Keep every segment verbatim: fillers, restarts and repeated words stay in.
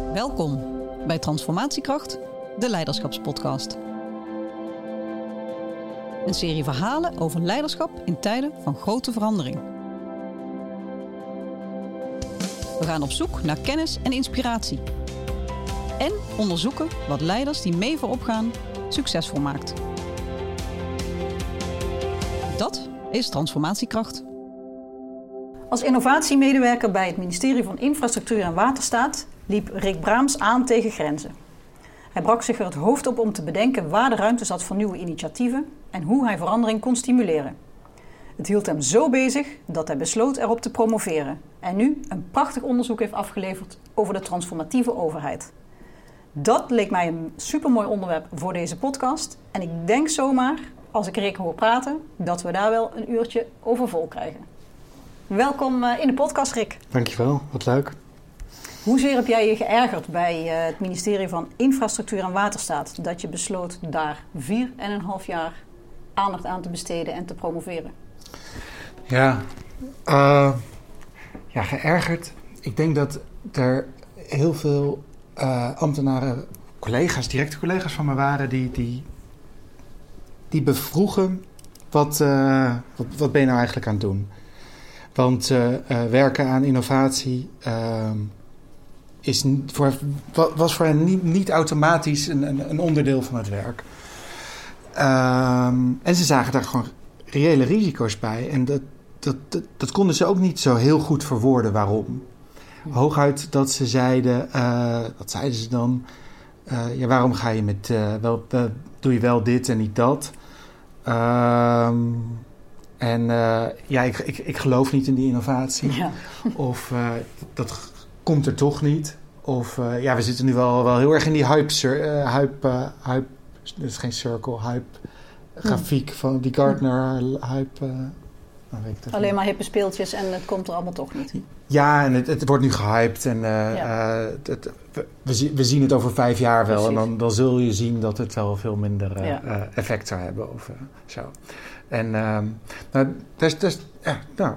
Welkom bij Transformatiekracht, de Leiderschapspodcast. Een serie verhalen over leiderschap in tijden van grote verandering. We gaan op zoek naar kennis en inspiratie. En onderzoeken wat leiders die mee voorop gaan succesvol maakt. Dat is Transformatiekracht. Als innovatiemedewerker bij het ministerie van Infrastructuur en Waterstaat liep Rick Braams aan tegen grenzen. Hij brak zich er het hoofd op om te bedenken waar de ruimte zat voor nieuwe initiatieven en hoe hij verandering kon stimuleren. Het hield hem zo bezig dat hij besloot erop te promoveren en nu een prachtig onderzoek heeft afgeleverd over de transformatieve overheid. Dat leek mij een supermooi onderwerp voor deze podcast en ik denk zomaar, als ik Rick hoor praten, dat we daar wel een uurtje over vol krijgen. Welkom in de podcast, Rick. Dankjewel, wat leuk. Hoezeer heb jij je geërgerd bij het ministerie van Infrastructuur en Waterstaat dat je besloot daar vier en een half jaar aandacht aan te besteden en te promoveren? Ja, uh, ja geërgerd. Ik denk dat er heel veel uh, ambtenaren, collega's, directe collega's van me waren die, die, die bevroegen wat, uh, wat, wat ben je nou eigenlijk aan het doen? Want uh, uh, werken aan innovatie uh, is voor, was voor hen niet, niet automatisch een, een, een onderdeel van het werk. Um, en ze zagen daar gewoon reële risico's bij. En dat, dat, dat, dat konden ze ook niet zo heel goed verwoorden waarom. Hooguit dat ze zeiden, uh, wat zeiden ze dan? Uh, ja, waarom ga je met, uh, wel, uh, doe je wel dit en niet dat? Um, En uh, ja, ik, ik, ik geloof niet in die innovatie. Ja. Of uh, dat komt er toch niet. Of uh, ja, we zitten nu wel, wel heel erg in die hype, uh, hype, uh, hype, dat is geen circle, hype grafiek van die Gartner hype. Uh, nou, weet ik Alleen maar hippe speeltjes en het komt er allemaal toch niet. Ja, en het, het wordt nu gehyped en uh, ja. uh, het, we, we zien het over vijf jaar wel. Precies. En dan, dan zul je zien dat het wel veel minder uh, ja. uh, effect zou hebben of uh, zo. En uh, nou, dat is, dat is, ja, nou,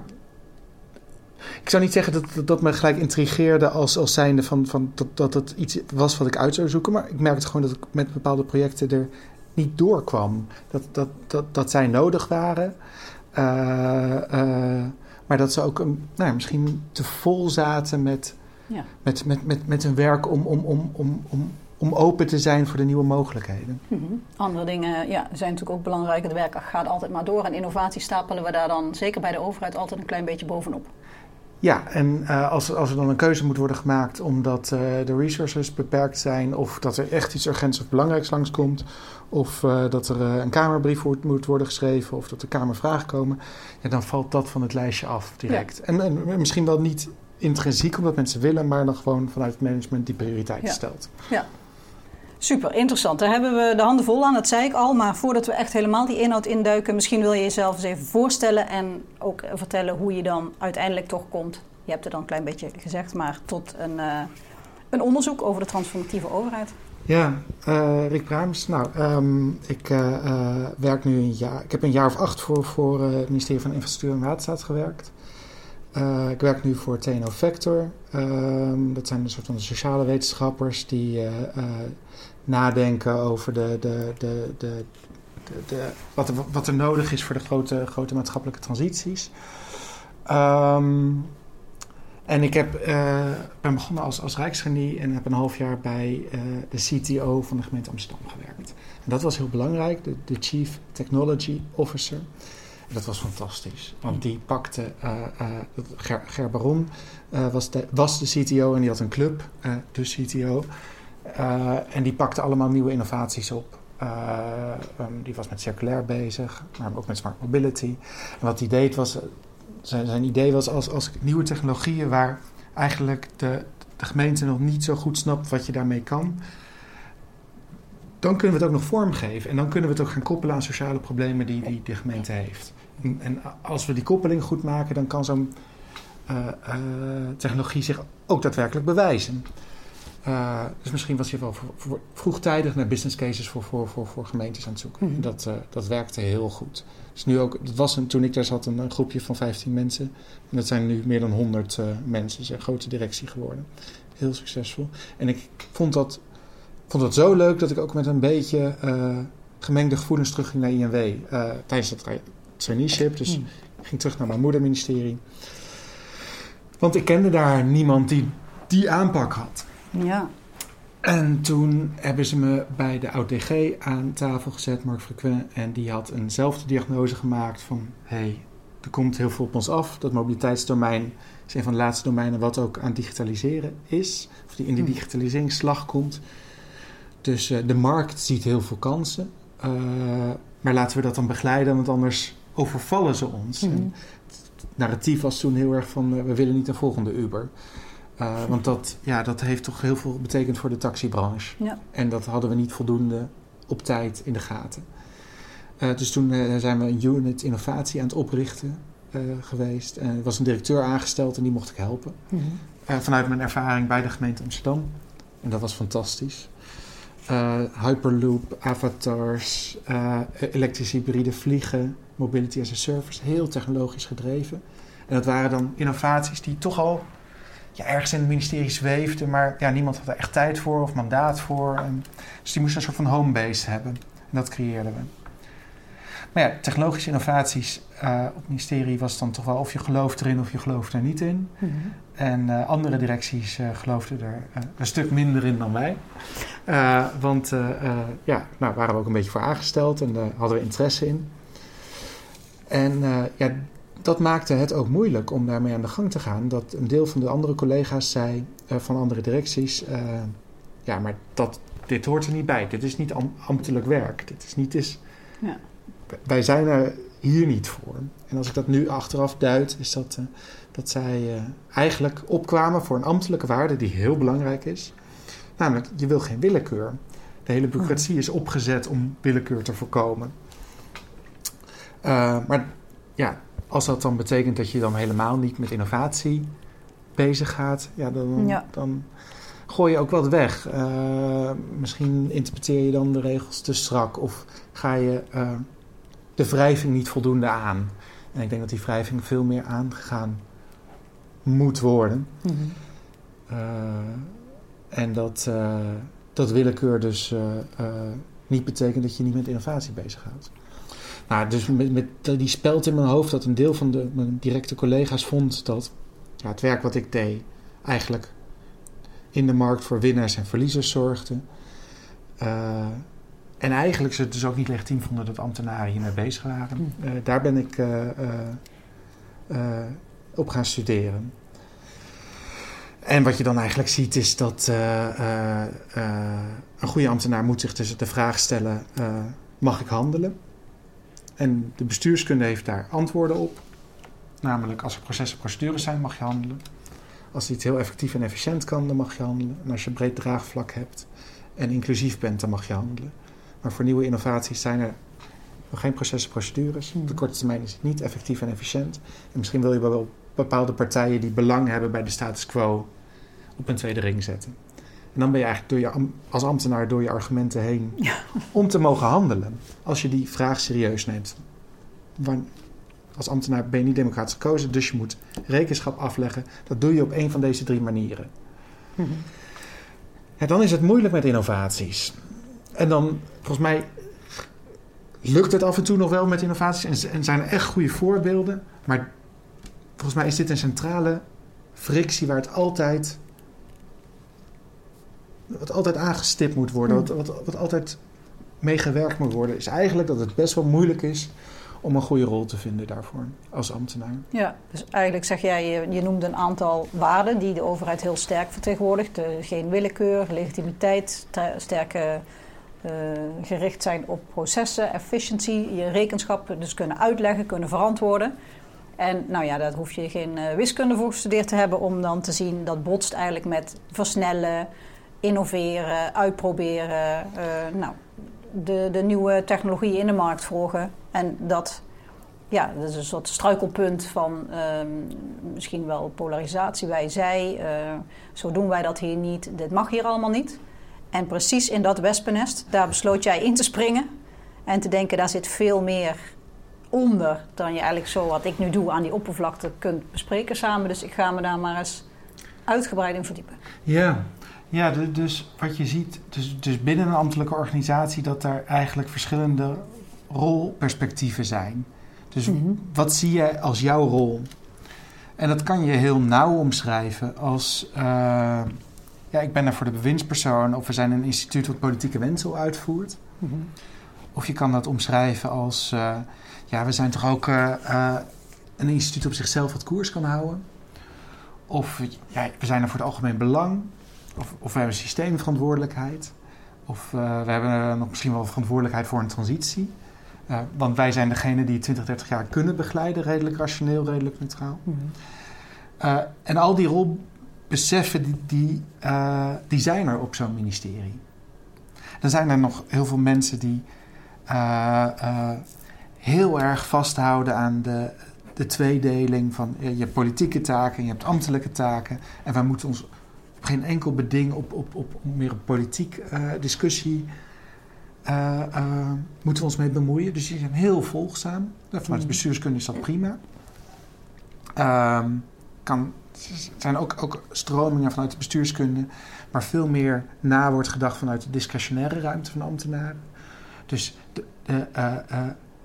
ik zou niet zeggen dat dat, dat me gelijk intrigeerde als, als zijnde van, van dat, dat het iets was wat ik uit zou zoeken. Maar ik merkte gewoon dat ik met bepaalde projecten er niet doorkwam. Dat, dat, dat, dat zij nodig waren. Uh, uh, maar dat ze ook um, nou ja, misschien te vol zaten met, ja. met, met, met, met hun werk om, om, om, om, om om open te zijn voor de nieuwe mogelijkheden. Mm-hmm. Andere dingen ja, zijn natuurlijk ook belangrijk. Het werk gaat altijd maar door. En innovatie stapelen we daar dan, zeker bij de overheid, altijd een klein beetje bovenop. Ja, en uh, als, als er dan een keuze moet worden gemaakt omdat uh, de resources beperkt zijn, of dat er echt iets urgents of belangrijks langskomt, of uh, dat er uh, een kamerbrief moet, moet worden geschreven, of dat er kamervragen komen, ja, dan valt dat van het lijstje af direct. Ja. En, en misschien wel niet intrinsiek omdat mensen willen, maar dan gewoon vanuit het management die prioriteiten ja. stelt. Ja. Super, interessant. Daar hebben we de handen vol aan, dat zei ik al. Maar voordat we echt helemaal die inhoud induiken, misschien wil je jezelf eens even voorstellen en ook vertellen hoe je dan uiteindelijk toch komt. Je hebt het dan een klein beetje gezegd, maar tot een, uh, een onderzoek over de transformatieve overheid. Ja, uh, Rick Braams. Nou, um, ik uh, uh, werk nu een jaar. Ik heb een jaar of acht voor, voor uh, het ministerie van Infrastructuur en Waterstaat gewerkt. Uh, ik werk nu voor T N O Vector. Uh, dat zijn een soort van sociale wetenschappers die uh, uh, nadenken over de, de, de, de, de, de, wat, er, wat er nodig is voor de grote, grote maatschappelijke transities. Um, en ik heb, uh, ben begonnen als, als Rijksgenie en heb een half jaar bij uh, de C T O van de gemeente Amsterdam gewerkt. En dat was heel belangrijk, de, de Chief Technology Officer. En dat was fantastisch, want die pakte, uh, uh, Ger, Ger Baron uh, was, de, was de C T O en die had een club, uh, de C T O. Uh, en die pakte allemaal nieuwe innovaties op. Uh, um, die was met circulair bezig, maar ook met smart mobility. En wat hij deed was, zijn, zijn idee was als, als nieuwe technologieën waar eigenlijk de, de gemeente nog niet zo goed snapt wat je daarmee kan, dan kunnen we het ook nog vormgeven. En dan kunnen we het ook gaan koppelen aan sociale problemen die, die de gemeente heeft. En, en als we die koppeling goed maken, dan kan zo'n uh, uh, technologie zich ook daadwerkelijk bewijzen. Uh, dus misschien was je wel voor, voor vroegtijdig naar business cases voor, voor, voor, voor gemeentes aan het zoeken. Mm-hmm. Dat, uh, dat werkte heel goed. Dus nu ook, dat was een, toen ik daar zat een, een groepje van vijftien mensen. En dat zijn nu meer dan honderd uh, mensen. Het is een grote directie geworden. Heel succesvol. En ik vond dat, vond dat zo leuk dat ik ook met een beetje uh, gemengde gevoelens terugging naar I N W. Uh, tijdens dat traineeship. Dus hmm. ik ging terug naar mijn moederministerie. Want ik kende daar niemand die die aanpak had. Ja. En toen hebben ze me bij de oud-D G aan tafel gezet, Mark Frequin. En die had eenzelfde diagnose gemaakt van... hey, er komt heel veel op ons af. Dat mobiliteitsdomein is een van de laatste domeinen wat ook aan het digitaliseren is. Of die in de digitaliseringsslag komt. Dus uh, de markt ziet heel veel kansen. Uh, maar laten we dat dan begeleiden, want anders overvallen ze ons. Mm-hmm. En het narratief was toen heel erg van... Uh, we willen niet een volgende Uber. Uh, want dat, ja, dat heeft toch heel veel betekend voor de taxibranche. Ja. En dat hadden we niet voldoende op tijd in de gaten. Uh, dus toen uh, zijn we een unit innovatie aan het oprichten uh, geweest. En er was een directeur aangesteld en die mocht ik helpen. Mm-hmm. Uh, vanuit mijn ervaring bij de gemeente Amsterdam. En dat was fantastisch. Uh, Hyperloop, avatars, uh, elektrische hybride vliegen, mobility as a service. Heel technologisch gedreven. En dat waren dan innovaties die toch al... Ja, ergens in het ministerie zweefde, maar ja, niemand had er echt tijd voor of mandaat voor. En dus die moesten een soort van homebase hebben. En dat creëerden we. Maar ja, technologische innovaties uh, op het ministerie was dan toch wel of je gelooft erin of je gelooft er niet in. Mm-hmm. En uh, andere directies uh, geloofden er uh, een stuk minder in dan wij. Uh, want uh, uh, ja, nou waren we ook een beetje voor aangesteld en daar uh, hadden we interesse in. En uh, ja... Dat maakte het ook moeilijk om daarmee aan de gang te gaan. Dat een deel van de andere collega's zei, uh, van andere directies... Uh, ja, maar dat, dit hoort er niet bij. Dit is niet am- ambtelijk werk. Dit is niet eens... Ja. Wij zijn er hier niet voor. En als ik dat nu achteraf duid, is dat, uh, dat zij uh, eigenlijk opkwamen voor een ambtelijke waarde die heel belangrijk is. Namelijk, je wil geen willekeur. De hele bureaucratie is opgezet om willekeur te voorkomen. Uh, maar ja... Als dat dan betekent dat je dan helemaal niet met innovatie bezig gaat, ja, dan, ja. dan gooi je ook wat weg. Uh, misschien interpreteer je dan de regels te strak of ga je uh, de wrijving niet voldoende aan. En ik denk dat die wrijving veel meer aangegaan moet worden. Mm-hmm. Uh, en dat, uh, dat willekeur dus uh, uh, niet betekent dat je niet met innovatie bezig gaat. Nou, dus met, met die speld in mijn hoofd dat een deel van de, mijn directe collega's vond dat ja, het werk wat ik deed eigenlijk in de markt voor winnaars en verliezers zorgde. Uh, en eigenlijk ze het dus ook niet legitiem vonden dat ambtenaren hiermee bezig waren. Uh, daar ben ik uh, uh, uh, op gaan studeren. En wat je dan eigenlijk ziet is dat uh, uh, uh, een goede ambtenaar moet zich dus de vraag stellen, uh, mag ik handelen? En de bestuurskunde heeft daar antwoorden op. Namelijk, als er processen en procedures zijn, mag je handelen. Als iets heel effectief en efficiënt kan, dan mag je handelen. En als je breed draagvlak hebt en inclusief bent, dan mag je handelen. Maar voor nieuwe innovaties zijn er nog geen processen en procedures. Op de korte termijn is het niet effectief en efficiënt. En misschien wil je wel bepaalde partijen die belang hebben bij de status quo op een tweede ring zetten. En dan ben je eigenlijk door je, als ambtenaar door je argumenten heen ja. om te mogen handelen. Als je die vraag serieus neemt. Want als ambtenaar ben je niet democratisch gekozen, dus je moet rekenschap afleggen. Dat doe je op een van deze drie manieren. Mm-hmm. En dan is het moeilijk met innovaties. En dan, volgens mij, lukt het af en toe nog wel met innovaties. En, en zijn er echt goede voorbeelden. Maar volgens mij is dit een centrale frictie waar het altijd... wat altijd aangestipt moet worden, wat, wat, wat altijd meegewerkt moet worden, is eigenlijk dat het best wel moeilijk is om een goede rol te vinden daarvoor als ambtenaar. Ja, dus eigenlijk zeg jij, je, je noemde een aantal waarden die de overheid heel sterk vertegenwoordigt. De, geen willekeur, legitimiteit, te, sterke uh, gericht zijn op processen, efficiëntie, je rekenschap dus kunnen uitleggen, kunnen verantwoorden. En nou ja, daar hoef je geen uh, wiskunde voor gestudeerd te hebben om dan te zien dat botst eigenlijk met versnellen, innoveren, uitproberen, uh, nou, de, de nieuwe technologieën in de markt volgen. En dat, ja, dat is een soort struikelpunt van uh, misschien wel polarisatie. Wij, zij, uh, zo doen wij dat hier niet, dit mag hier allemaal niet. En precies in dat wespennest, daar besloot jij in te springen en te denken, daar zit veel meer onder dan je eigenlijk zo, wat ik nu doe, aan die oppervlakte kunt bespreken samen. Dus ik ga me daar maar eens uitgebreid in verdiepen. Ja, ja de, dus wat je ziet, dus, dus binnen een ambtelijke organisatie, dat er eigenlijk verschillende rolperspectieven zijn. Dus mm-hmm. wat zie je als jouw rol? En dat kan je heel nauw omschrijven als... Uh, ja, ik ben daar voor de bewindspersoon, of we zijn een instituut wat politieke wensen uitvoert. Mm-hmm. Of je kan dat omschrijven als... Uh, ja, we zijn toch ook uh, uh, een instituut op zichzelf wat koers kan houden. Of ja, we zijn er voor het algemeen belang. Of, of we hebben systeemverantwoordelijkheid. Of uh, we hebben nog misschien wel verantwoordelijkheid voor een transitie. Uh, want wij zijn degene die twintig, dertig jaar kunnen begeleiden. Redelijk rationeel, redelijk neutraal. Mm-hmm. Uh, en al die rolbeseffen, die, die, uh, die zijn er op zo'n ministerie. Dan zijn er nog heel veel mensen die uh, uh, heel erg vasthouden aan de, de tweedeling van uh, je hebt politieke taken en je hebt ambtelijke taken. En wij moeten ons op geen enkel beding op, op, op meer een politiek uh, discussie uh, uh, moeten we ons mee bemoeien. Dus die zijn heel volgzaam. Vanuit de bestuurskunde is dat prima. Um, kan, er zijn ook, ook stromingen vanuit de bestuurskunde waar veel meer na wordt gedacht vanuit de discretionaire ruimte van de ambtenaren. Dus de, de, uh, uh,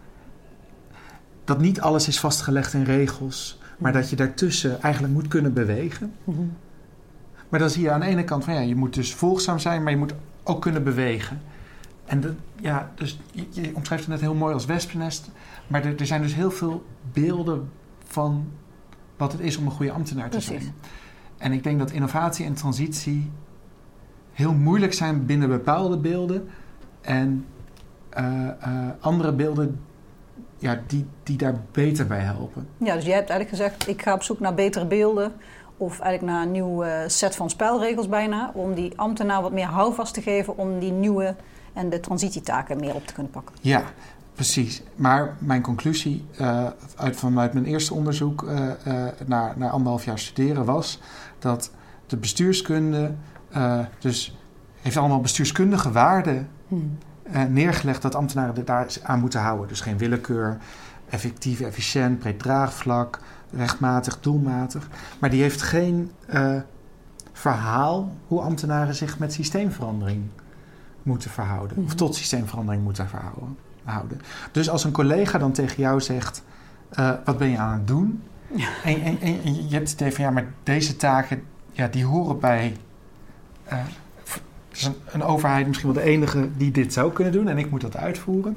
dat niet alles is vastgelegd in regels, maar dat je daartussen eigenlijk moet kunnen bewegen. Mm-hmm. Maar dan zie je aan de ene kant van ja, je moet dus volgzaam zijn, maar je moet ook kunnen bewegen. En de, ja, dus je, je omschrijft het net heel mooi als wespennest, maar er, er zijn dus heel veel beelden van wat het is om een goede ambtenaar te Precies. zijn. En ik denk dat innovatie en transitie heel moeilijk zijn binnen bepaalde beelden. En uh, uh, andere beelden ja, die, die daar beter bij helpen. Ja, dus jij hebt eigenlijk gezegd, ik ga op zoek naar betere beelden. Of eigenlijk naar een nieuw uh, set van spelregels bijna. Om die ambtenaar wat meer houvast te geven om die nieuwe en de transitietaken meer op te kunnen pakken. Ja, precies. Maar mijn conclusie uh, uit, vanuit mijn eerste onderzoek uh, uh, na, na anderhalf jaar studeren was dat de bestuurskunde uh, dus heeft allemaal bestuurskundige waarden hmm. uh, neergelegd dat ambtenaren er daar aan moeten houden. Dus geen willekeur, effectief, efficiënt, breed draagvlak, rechtmatig, doelmatig. Maar die heeft geen uh, verhaal hoe ambtenaren zich met systeemverandering moeten verhouden. Hmm. Of tot systeemverandering moeten verhouden. Houden. Dus als een collega dan tegen jou zegt, uh, wat ben je aan het doen? Ja. En, en, en, en je hebt het idee van, ja, maar deze taken, ja, die horen bij uh, dus een, een overheid, misschien wel de enige die dit zou kunnen doen en ik moet dat uitvoeren.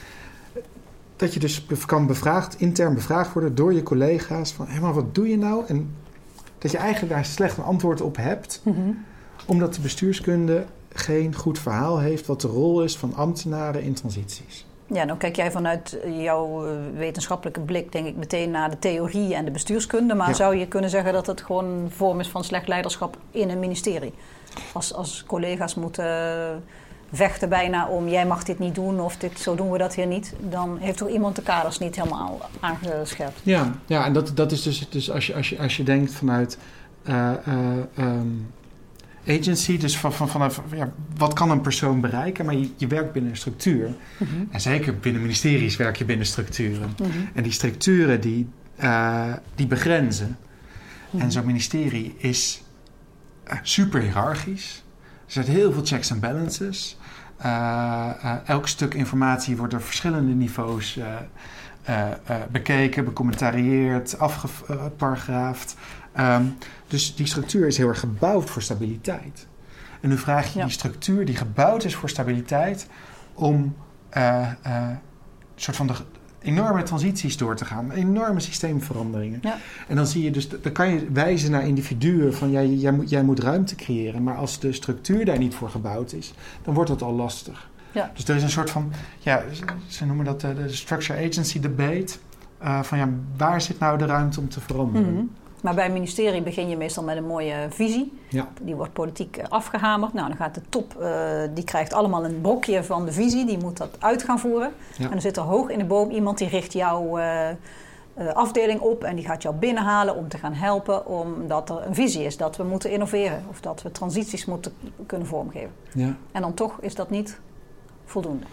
Dat je dus kan bevraagd, intern bevraagd worden door je collega's van, hé, maar wat doe je nou? En dat je eigenlijk daar slecht een antwoord op hebt, mm-hmm. omdat de bestuurskunde geen goed verhaal heeft wat de rol is van ambtenaren in transities. Ja, dan kijk jij vanuit jouw wetenschappelijke blik denk ik meteen naar de theorie en de bestuurskunde. Maar ja. zou je kunnen zeggen dat het gewoon een vorm is van slecht leiderschap in een ministerie? Als, als collega's moeten vechten bijna om jij mag dit niet doen of dit, zo doen we dat hier niet. Dan heeft toch iemand de kaders niet helemaal aangescherpt. Ja, ja en dat, dat is dus, dus als, je, als, je, als je denkt vanuit uh, uh, um, agency, dus van, van, vanaf ja, wat kan een persoon bereiken, maar je, je werkt binnen een structuur. Mm-hmm. En zeker binnen ministeries werk je binnen structuren. Mm-hmm. En die structuren die, uh, die begrenzen. Mm-hmm. En zo'n ministerie is uh, super hiërarchisch. Er zijn heel veel checks en balances. Uh, uh, elk stuk informatie wordt door verschillende niveaus uh, uh, uh, bekeken, becommentarieerd, afgeparagraafd. Um, dus die structuur is heel erg gebouwd voor stabiliteit. En nu vraag je ja. die structuur die gebouwd is voor stabiliteit om uh, uh, een soort van de enorme transities door te gaan, enorme systeemveranderingen. Ja. En dan zie je dus, dan kan je wijzen naar individuen van jij, jij, moet, jij moet ruimte creëren, maar als de structuur daar niet voor gebouwd is, dan wordt dat al lastig. Ja. Dus er is een soort van, ja, ze noemen dat de, de structure agency debate, uh, van ja, waar zit nou de ruimte om te veranderen? Mm-hmm. Maar bij een ministerie begin je meestal met een mooie visie. Ja. Die wordt politiek afgehamerd. Nou, dan gaat de top, uh, die krijgt allemaal een brokje van de visie. Die moet dat uit gaan voeren. Ja. En dan zit er hoog in de boom iemand die richt jouw uh, uh, afdeling op. En die gaat jou binnenhalen om te gaan helpen. Omdat er een visie is dat we moeten innoveren. Of dat we transities moeten kunnen vormgeven. Ja. En dan toch is dat niet voldoende.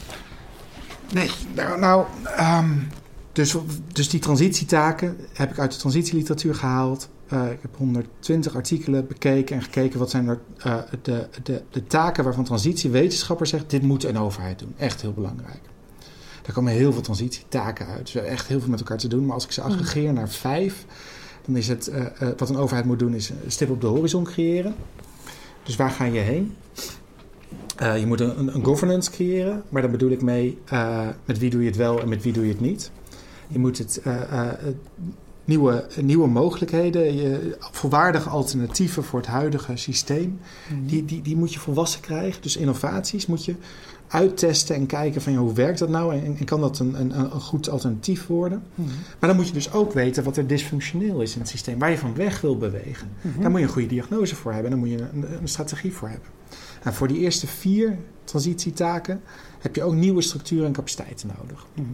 Nee, nou... nou um... Dus, dus die transitietaken heb ik uit de transitieliteratuur gehaald. uh, ik heb honderdtwintig artikelen bekeken en gekeken wat zijn er uh, de, de, de taken waarvan transitiewetenschapper zegt, dit moet een overheid doen. Echt heel belangrijk. Daar komen heel veel transitietaken uit. Dus we hebben echt heel veel met elkaar te doen. Maar als ik ze aggregeer naar vijf, dan is het, uh, uh, wat een overheid moet doen, is een stip op de horizon creëren. Dus waar ga je heen? Uh, je moet een, een governance creëren, maar daar bedoel ik mee, uh, met wie doe je het wel en met wie doe je het niet. Je moet het uh, uh, nieuwe, nieuwe mogelijkheden, je, volwaardige alternatieven voor het huidige systeem, mm-hmm. die, die, die moet je volwassen krijgen. Dus innovaties moet je uittesten en kijken van ja, hoe werkt dat nou en, en kan dat een, een, een goed alternatief worden. Mm-hmm. Maar dan moet je dus ook weten wat er dysfunctioneel is in het systeem, waar je van weg wil bewegen. Mm-hmm. Daar moet je een goede diagnose voor hebben en daar moet je een, een strategie voor hebben. En voor die eerste vier transitietaken heb je ook nieuwe structuren en capaciteiten nodig. Mm-hmm.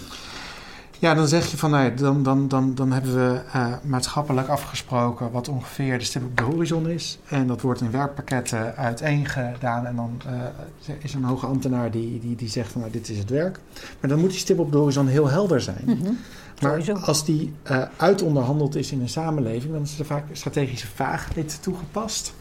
Ja, dan zeg je van, nou ja, dan, dan, dan, dan hebben we uh, maatschappelijk afgesproken wat ongeveer de stip op de horizon is. En dat wordt in werkpakketten uiteengedaan. En dan uh, is er een hoge ambtenaar die, die, die zegt van, nou, dit is het werk. Maar dan moet die stip op de horizon heel helder zijn. Mm-hmm. Maar Sowieso. als die uh, uitonderhandeld is in een samenleving, dan is er vaak strategische vaagheid toegepast.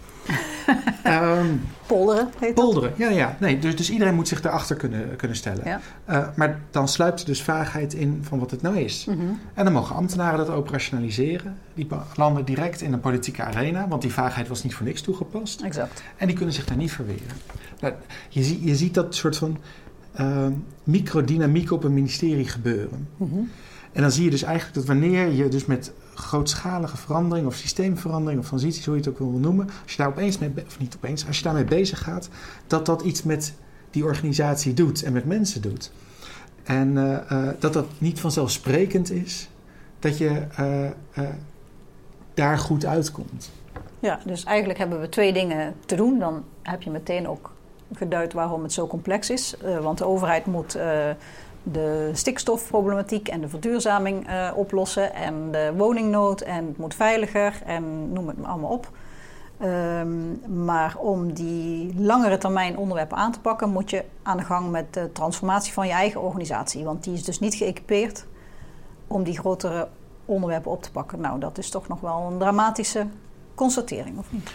um, polderen heet Polderen, ja, ja. Nee, dus, dus iedereen moet zich daarachter kunnen, kunnen stellen. Ja. Uh, maar dan sluipt er dus vaagheid in van wat het nou is. Mm-hmm. En dan mogen ambtenaren dat operationaliseren. Die landen direct in de politieke arena, want die vaagheid was niet voor niks toegepast. Exact. En die kunnen zich daar niet verweren. Nou, je, zie, je ziet dat soort van uh, microdynamiek op een ministerie gebeuren. Mm-hmm. En dan zie je dus eigenlijk dat wanneer je dus met grootschalige verandering of systeemverandering of transities, hoe je het ook wil noemen, als je daar opeens mee, of niet opeens, als je daarmee bezig gaat, dat dat iets met die organisatie doet en met mensen doet. En uh, uh, dat dat niet vanzelfsprekend is dat je uh, uh, daar goed uitkomt. Ja, dus eigenlijk hebben we twee dingen te doen. Dan heb je meteen ook geduid waarom het zo complex is. Uh, want de overheid moet Uh, de stikstofproblematiek en de verduurzaming uh, oplossen en de woningnood en het moet veiliger en noem het allemaal op. Um, maar om die langere termijn onderwerpen aan te pakken moet je aan de gang met de transformatie van je eigen organisatie. Want die is dus niet geëquipeerd om die grotere onderwerpen op te pakken. Nou, dat is toch nog wel een dramatische constatering, of niet?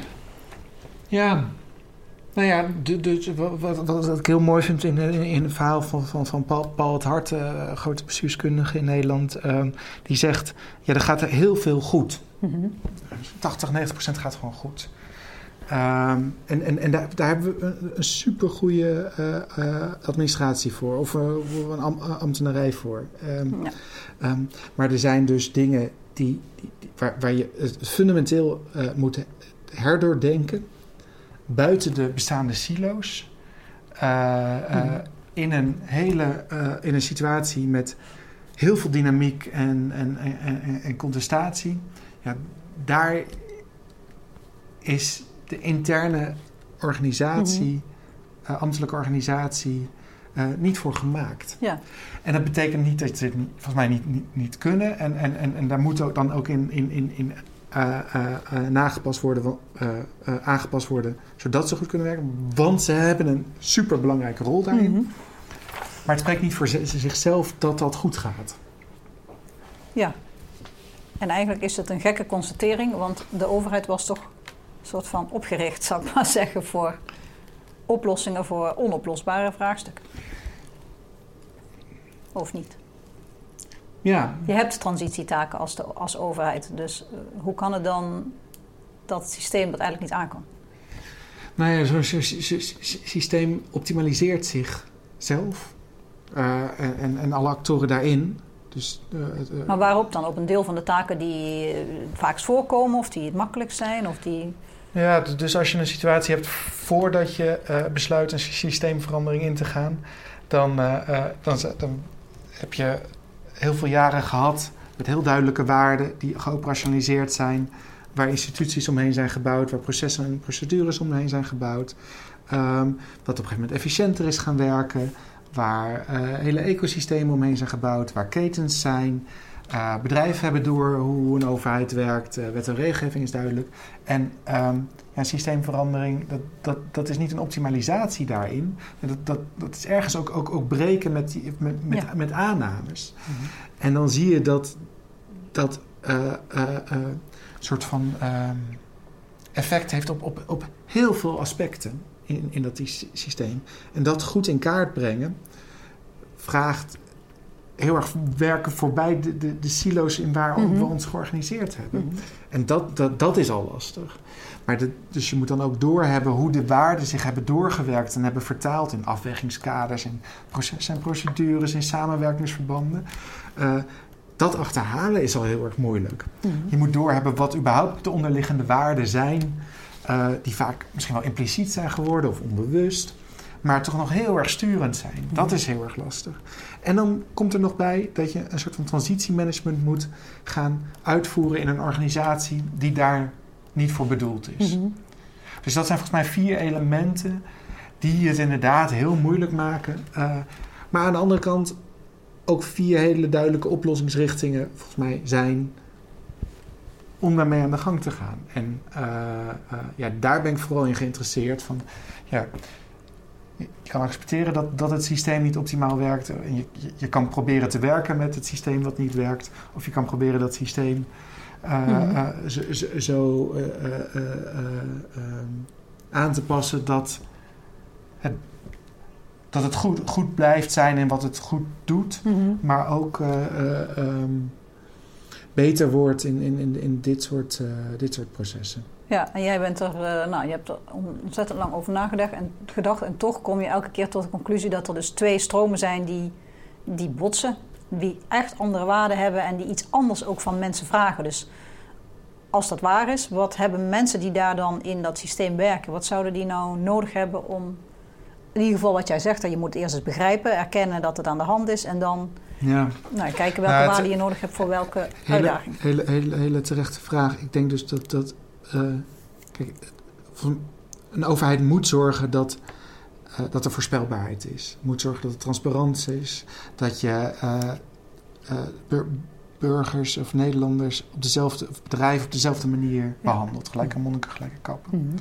Ja. Nou ja, de, de, wat, wat, wat ik heel mooi vind in, in, in het verhaal van, van, van Paul, Paul het Hart, uh, grote bestuurskundige in Nederland, uh, die zegt, ja, er gaat er heel veel goed. Mm-hmm. tachtig, negentig procent gaat gewoon goed. Um, en en, en daar, daar hebben we een, een supergoeie uh, uh, administratie voor, of uh, een am, ambtenarij voor. Um, ja. um, maar er zijn dus dingen die, die, die, waar, waar je het fundamenteel uh, moet herdoordenken. Buiten de bestaande silo's, uh, uh, mm. in een hele uh, in een situatie met heel veel dynamiek en, en, en, en contestatie, ja, daar is de interne organisatie, mm-hmm. uh, ambtelijke organisatie, uh, niet voor gemaakt. Ja. En dat betekent niet dat ze het niet, volgens mij niet, niet, niet kunnen. En, en, en, en daar moet ook dan ook in, in, in, in uh, uh, uh, nagepast worden, uh, uh, aangepast worden, zodat ze goed kunnen werken. Want ze hebben een superbelangrijke rol daarin. Mm-hmm. Maar het spreekt niet voor z- zichzelf dat dat goed gaat. Ja. En eigenlijk is het een gekke constatering, want de overheid was toch een soort van opgericht, zou ik maar zeggen, voor oplossingen voor onoplosbare vraagstukken. Of niet? Ja. Je hebt transitietaken als, de, als overheid, dus uh, hoe kan het dan dat het systeem dat eigenlijk niet aankan? Nou ja, zo'n zo, zo, zo, systeem optimaliseert zichzelf uh, en, en, en alle actoren daarin. Dus, uh, uh, maar waarop dan? Op een deel van de taken die uh, het vaakst voorkomen of die het makkelijkst zijn? Of die... Ja, dus als je een situatie hebt voordat je uh, besluit een systeemverandering in te gaan, dan, uh, uh, dan, dan heb je heel veel jaren gehad met heel duidelijke waarden die geoperationaliseerd zijn, waar instituties omheen zijn gebouwd, waar processen en procedures omheen zijn gebouwd, um, dat op een gegeven moment efficiënter is gaan werken, waar uh, hele ecosystemen omheen zijn gebouwd, waar ketens zijn. Uh, bedrijven hebben door hoe een overheid werkt, uh, wet en regelgeving is duidelijk. En um, ja, systeemverandering, dat, dat, dat is niet een optimalisatie daarin. Dat, dat, dat is ergens ook, ook, ook breken met, die, met, met, ja. met aannames. Mm-hmm. En dan zie je dat, dat uh, uh, uh, soort van uh, effect heeft op, op, op heel veel aspecten in, in dat systeem. En dat goed in kaart brengen vraagt heel erg werken voorbij de, de, de silo's in waar mm-hmm. we ons georganiseerd hebben. Mm-hmm. En dat, dat, dat is al lastig. Maar de, dus je moet dan ook doorhebben hoe de waarden zich hebben doorgewerkt en hebben vertaald in afwegingskaders, in processen en procedures, in samenwerkingsverbanden. Uh, dat achterhalen is al heel erg moeilijk. Mm-hmm. Je moet doorhebben wat überhaupt de onderliggende waarden zijn, uh, die vaak misschien wel impliciet zijn geworden of onbewust, maar toch nog heel erg sturend zijn. Mm-hmm. Dat is heel erg lastig. En dan komt er nog bij dat je een soort van transitiemanagement moet gaan uitvoeren in een organisatie die daar niet voor bedoeld is. Mm-hmm. Dus dat zijn volgens mij vier elementen die het inderdaad heel moeilijk maken. Uh, maar aan de andere kant ook vier hele duidelijke oplossingsrichtingen volgens mij zijn om daarmee aan de gang te gaan. En uh, uh, ja, daar ben ik vooral in geïnteresseerd. Van, ja, je kan accepteren dat, dat het systeem niet optimaal werkt. En je, je, je kan proberen te werken met het systeem wat niet werkt. Of je kan proberen dat systeem uh, mm-hmm. uh, zo, zo, zo uh, uh, uh, uh, aan te passen dat het, dat het goed, goed blijft zijn en wat het goed doet. Mm-hmm. Maar ook uh, uh, um, beter wordt in, in, in, in dit, soort, uh, dit soort processen. Ja, en jij bent er, uh, nou, je hebt er ontzettend lang over nagedacht en gedacht. En toch kom je elke keer tot de conclusie dat er dus twee stromen zijn die, die botsen. Die echt andere waarden hebben en die iets anders ook van mensen vragen. Dus als dat waar is, wat hebben mensen die daar dan in dat systeem werken? Wat zouden die nou nodig hebben om, in ieder geval wat jij zegt, dat je moet eerst eens begrijpen, erkennen dat het aan de hand is en dan ja. nou, kijken welke nou, waarden je nodig hebt voor welke hele, uitdaging. Hele, hele, hele terechte vraag. Ik denk dus dat, dat uh, kijk, een overheid moet zorgen dat, uh, dat er voorspelbaarheid is. Moet zorgen dat het transparant is, dat je uh, uh, bur- burgers of Nederlanders op dezelfde, of bedrijven op dezelfde manier ja. behandelt. Gelijke monniken, gelijke kappen. Mm-hmm.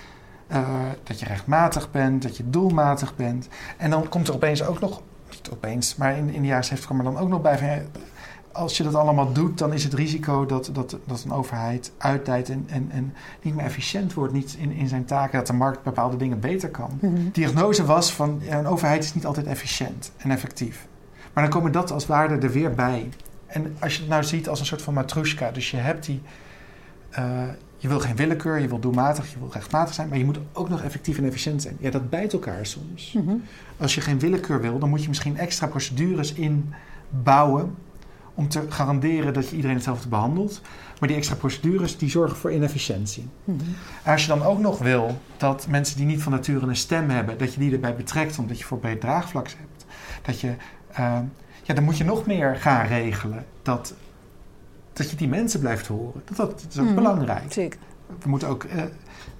Uh, dat je rechtmatig bent, dat je doelmatig bent. En dan komt er opeens ook nog, niet opeens, maar in, in de jaren zeventig kwam er dan ook nog bij van, ja, als je dat allemaal doet, dan is het risico dat, dat, dat een overheid uitdijt en, en, en niet meer efficiënt wordt, niet in, in zijn taken, dat de markt bepaalde dingen beter kan. Mm-hmm. De diagnose was van, ja, een overheid is niet altijd efficiënt en effectief. Maar dan komen dat als waarde er weer bij. En als je het nou ziet als een soort van matroeska, dus je hebt die, uh, je wil geen willekeur, je wil doelmatig, je wil rechtmatig zijn, maar je moet ook nog effectief en efficiënt zijn. Ja, dat bijt elkaar soms. Mm-hmm. Als je geen willekeur wil, dan moet je misschien extra procedures inbouwen om te garanderen dat je iedereen hetzelfde behandelt. Maar die extra procedures, die zorgen voor inefficiëntie. Mm-hmm. En als je dan ook nog wil dat mensen die niet van nature een stem hebben, dat je die erbij betrekt, omdat je voor breed draagvlak hebt. Dat je, uh, ja, dan moet je nog meer gaan regelen. Dat, dat je die mensen blijft horen. Dat, dat, dat is ook mm-hmm. belangrijk. Zeker. We moeten ook uh,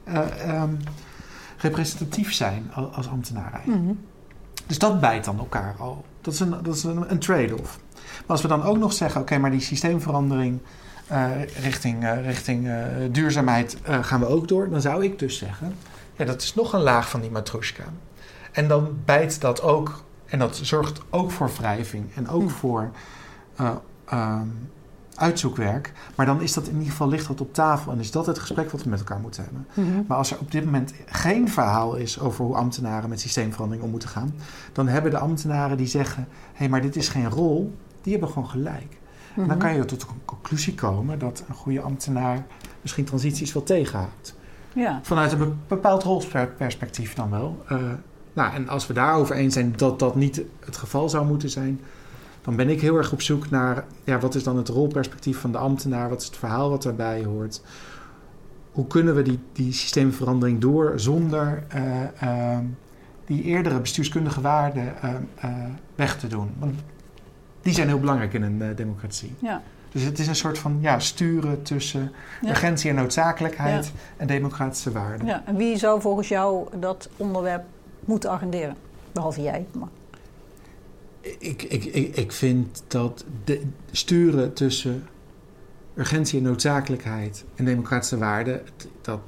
uh, um, representatief zijn als, als ambtenarij. Mm-hmm. Dus dat bijt dan elkaar al. Dat is een, dat is een, een trade-off. Maar als we dan ook nog zeggen, oké, okay, maar die systeemverandering uh, richting, uh, richting uh, duurzaamheid uh, gaan we ook door, dan zou ik dus zeggen, ja, dat is nog een laag van die matroeska. En dan bijt dat ook, en dat zorgt ook voor wrijving en ook mm. voor uh, uh, uitzoekwerk. Maar dan is dat in ieder geval, ligt dat op tafel en is dat het gesprek wat we met elkaar moeten hebben. Mm-hmm. Maar als er op dit moment geen verhaal is over hoe ambtenaren met systeemverandering om moeten gaan, dan hebben de ambtenaren die zeggen, hé, hey, maar dit is geen rol, die hebben gewoon gelijk. Mm-hmm. En dan kan je tot een conclusie komen dat een goede ambtenaar misschien transities wel tegenhoudt. Ja. Vanuit een bepaald rolperspectief dan wel. Uh, nou, en als we daarover eens zijn dat dat niet het geval zou moeten zijn, dan ben ik heel erg op zoek naar, ja, wat is dan het rolperspectief van de ambtenaar? Wat is het verhaal wat daarbij hoort? Hoe kunnen we die, die systeemverandering door zonder uh, uh, die eerdere bestuurskundige waarden uh, uh, weg te doen? Want die zijn heel belangrijk in een uh, democratie. Ja. Dus het is een soort van ja, sturen tussen ja. urgentie en noodzakelijkheid ja. en democratische waarden. Ja. En wie zou volgens jou dat onderwerp moeten agenderen? Behalve jij, maar... Ik, ik, ik, ik vind dat de sturen tussen urgentie en noodzakelijkheid en democratische waarden, dat,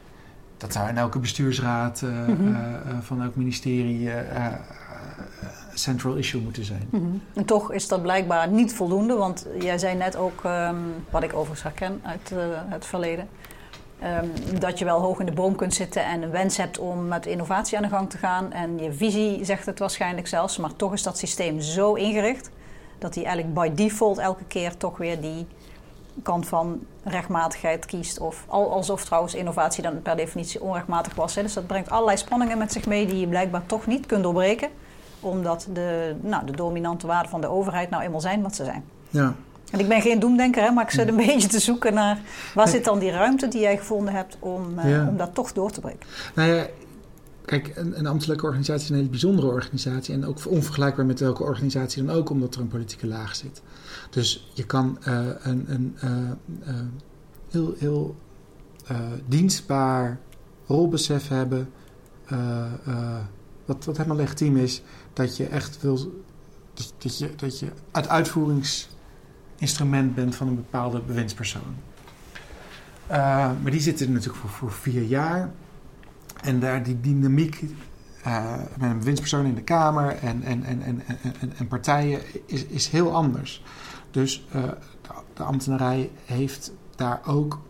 dat zou in elke bestuursraad uh, mm-hmm. uh, van elk ministerie uh, uh, central issue moeten zijn. Mm-hmm. En toch is dat blijkbaar niet voldoende, want jij zei net ook, um, wat ik overigens herken uit uh, het verleden, um, dat je wel hoog in de boom kunt zitten en een wens hebt om met innovatie aan de gang te gaan. En je visie zegt het waarschijnlijk zelfs, maar toch is dat systeem zo ingericht dat hij eigenlijk by default elke keer toch weer die kant van rechtmatigheid kiest. Of al, alsof trouwens innovatie dan per definitie onrechtmatig was. Hè. Dus dat brengt allerlei spanningen met zich mee die je blijkbaar toch niet kunt doorbreken. Omdat de, nou, de dominante waarden van de overheid nou eenmaal zijn wat ze zijn. Ja. En ik ben geen doemdenker, hè, maar ik zit een beetje te zoeken naar waar zit dan die ruimte die jij gevonden hebt om, uh, ja. om dat toch door te breken. Nou ja, kijk, een, een ambtelijke organisatie is een hele bijzondere organisatie. En ook onvergelijkbaar met welke organisatie dan ook, omdat er een politieke laag zit. Dus je kan uh, een, een uh, uh, heel, heel uh, dienstbaar rolbesef hebben, uh, uh, wat, wat helemaal legitiem is, dat je echt wil, dat, dat, je, dat je het uitvoeringsinstrument bent van een bepaalde bewindspersoon. Uh, maar die zitten er natuurlijk voor, voor vier jaar. En daar die dynamiek uh, met een bewindspersoon in de Kamer en, en, en, en, en, en partijen is, is heel anders. Dus uh, de, de ambtenarij heeft daar ook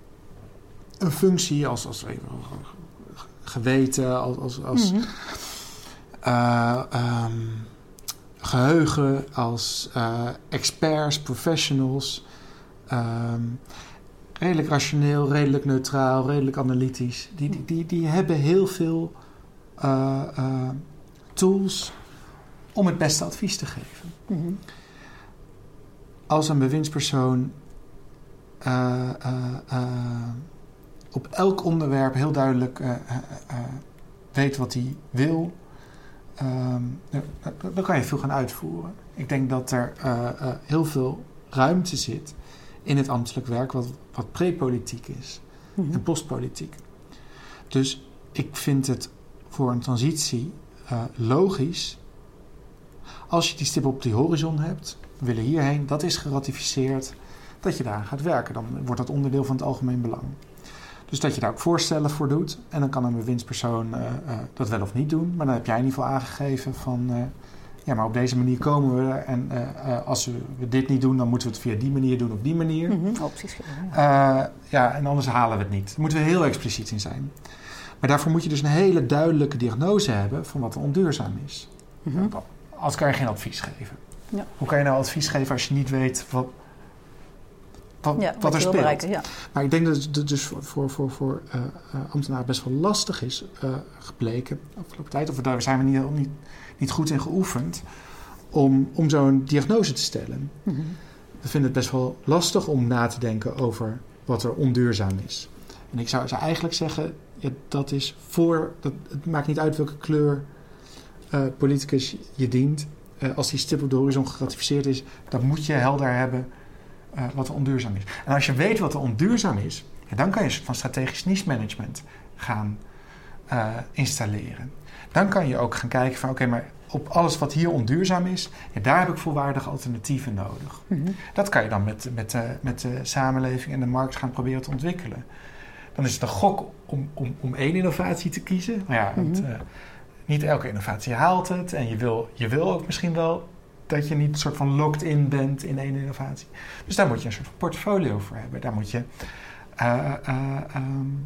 een functie als, als geweten, als, als, als mm-hmm. uh, um, geheugen, als uh, experts, professionals. Um, redelijk rationeel, redelijk neutraal, redelijk analytisch. Die, die, die, die hebben heel veel uh, uh, tools om het beste advies te geven. Mm-hmm. Als een bewindspersoon uh, uh, uh, op elk onderwerp heel duidelijk uh, uh, uh, weet wat hij wil, um, dan kan je veel gaan uitvoeren. Ik denk dat er uh, uh, heel veel ruimte zit in het ambtelijk werk wat, wat pre-politiek is mm-hmm. en postpolitiek. Dus ik vind het voor een transitie uh, logisch, als je die stip op die horizon hebt, we willen hierheen, dat is geratificeerd, dat je daar gaat werken. Dan wordt dat onderdeel van het algemeen belang. Dus dat je daar ook voorstellen voor doet. En dan kan een bewindspersoon uh, uh, dat wel of niet doen. Maar dan heb jij in ieder geval aangegeven van, Uh, ja, maar op deze manier komen we er. En uh, uh, als we, we dit niet doen, dan moeten we het via die manier doen of die manier. Mm-hmm. Opties geven. Ja. Uh, ja, en anders halen we het niet. Daar moeten we heel expliciet in zijn. Maar daarvoor moet je dus een hele duidelijke diagnose hebben van wat er onduurzaam is. Mm-hmm. Anders kan je geen advies geven. Ja. Hoe kan je nou advies geven als je niet weet wat, wat, ja, wat, wat er speelt? Ja. Maar ik denk dat het dus voor, voor, voor, voor uh, uh, ambtenaren best wel lastig is uh, gebleken de afgelopen tijd. Of daar zijn we niet, niet, niet goed in geoefend om, om zo'n diagnose te stellen. Mm-hmm. We vinden het best wel lastig om na te denken over wat er onduurzaam is. En ik zou, zou eigenlijk zeggen, ja, dat is voor, dat, het maakt niet uit welke kleur uh, politicus je dient. Uh, als die stip op de horizon geratificeerd is, dan moet je helder hebben uh, wat er onduurzaam is. En als je weet wat er onduurzaam is, ja, dan kan je een soort van strategisch niche-management gaan uh, installeren. Dan kan je ook gaan kijken van, oké, okay, maar op alles wat hier onduurzaam is, ja, daar heb ik volwaardige alternatieven nodig. Mm-hmm. Dat kan je dan met, met, uh, met de samenleving en de markt gaan proberen te ontwikkelen. Dan is het een gok om, om, om één innovatie te kiezen. Maar ja, mm-hmm. want, uh, niet elke innovatie haalt het. En je wil, je wil ook misschien wel dat je niet een soort van locked in bent in één innovatie. Dus daar moet je een soort van portfolio voor hebben. Daar moet je uh, uh, um,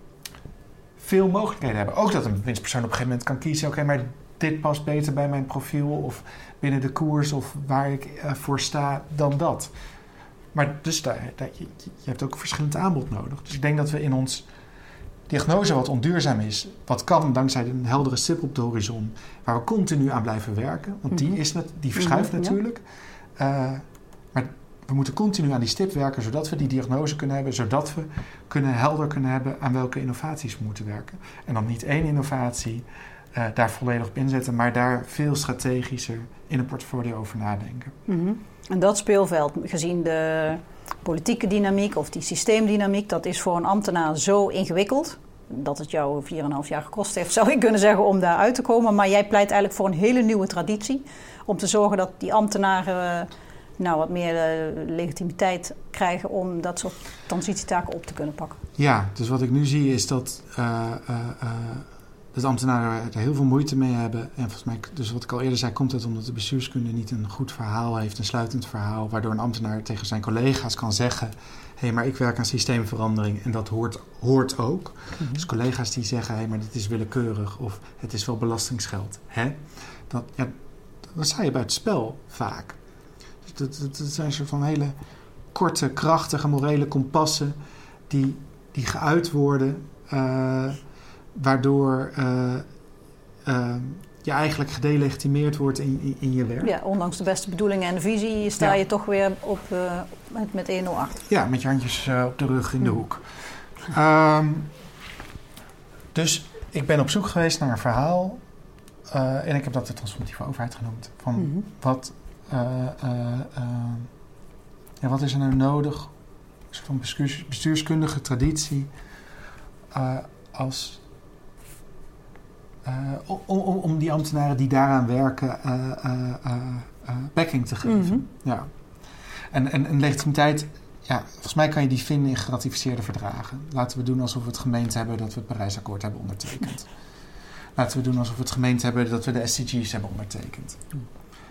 veel mogelijkheden hebben. Ook dat een winstpersoon op een gegeven moment kan kiezen, oké, okay, maar dit past beter bij mijn profiel of binnen de koers of waar ik uh, voor sta dan dat. Maar dus daar, daar, je, je hebt ook verschillend aanbod nodig. Dus ik denk dat we in ons diagnose wat onduurzaam is, wat kan dankzij een heldere stip op de horizon, waar we continu aan blijven werken, want die, is net, die verschuift mm-hmm, natuurlijk. Ja. Uh, maar we moeten continu aan die stip werken, zodat we die diagnose kunnen hebben, zodat we kunnen helder kunnen hebben aan welke innovaties we moeten werken. En dan niet één innovatie uh, daar volledig op inzetten, maar daar veel strategischer in een portfolio over nadenken. Mm-hmm. En dat speelveld, gezien de politieke dynamiek of die systeemdynamiek, dat is voor een ambtenaar zo ingewikkeld dat het jou vier en een half jaar gekost heeft, zou ik kunnen zeggen, om daar uit te komen. Maar jij pleit eigenlijk voor een hele nieuwe traditie om te zorgen dat die ambtenaren nou, wat meer uh, legitimiteit krijgen om dat soort transitietaken op te kunnen pakken. Ja, dus wat ik nu zie is dat uh, uh, uh, dat ambtenaren er heel veel moeite mee hebben. En volgens mij, dus wat ik al eerder zei, komt het omdat de bestuurskunde niet een goed verhaal heeft, een sluitend verhaal, waardoor een ambtenaar tegen zijn collega's kan zeggen: hé, hey, maar ik werk aan systeemverandering en dat hoort, hoort ook. Mm-hmm. Dus collega's die zeggen: hé, hey, maar dit is willekeurig of het is wel belastingsgeld. Hè? Dat, ja, dan sta je buiten spel vaak. Dus dat, dat, dat zijn soort van hele korte, krachtige, morele kompassen die, die geuit worden, uh, waardoor uh, uh, je eigenlijk gedelegitimeerd wordt in, in, in je werk. Ja, ondanks de beste bedoelingen en de visie sta je ja. toch weer op, uh, met, met één nul achter. Ja, met je handjes uh, op de rug in de hmm. hoek. Um, dus ik ben op zoek geweest naar een verhaal. Uh, en ik heb dat de transformatieve overheid genoemd. Van mm-hmm. wat, uh, uh, uh, ja, wat is er nou nodig? Een soort van bestuurs, bestuurskundige traditie. Uh, als, uh, om, om, om die ambtenaren die daaraan werken uh, uh, uh, uh, backing te geven. Mm-hmm. Ja. En, en, en legitimiteit, ja, volgens mij kan je die vinden in geratificeerde verdragen. Laten we doen alsof we het gemeend hebben dat we het Parijsakkoord hebben ondertekend. Laten we doen alsof we het gemeend hebben dat we de S D G's hebben ondertekend. Mm.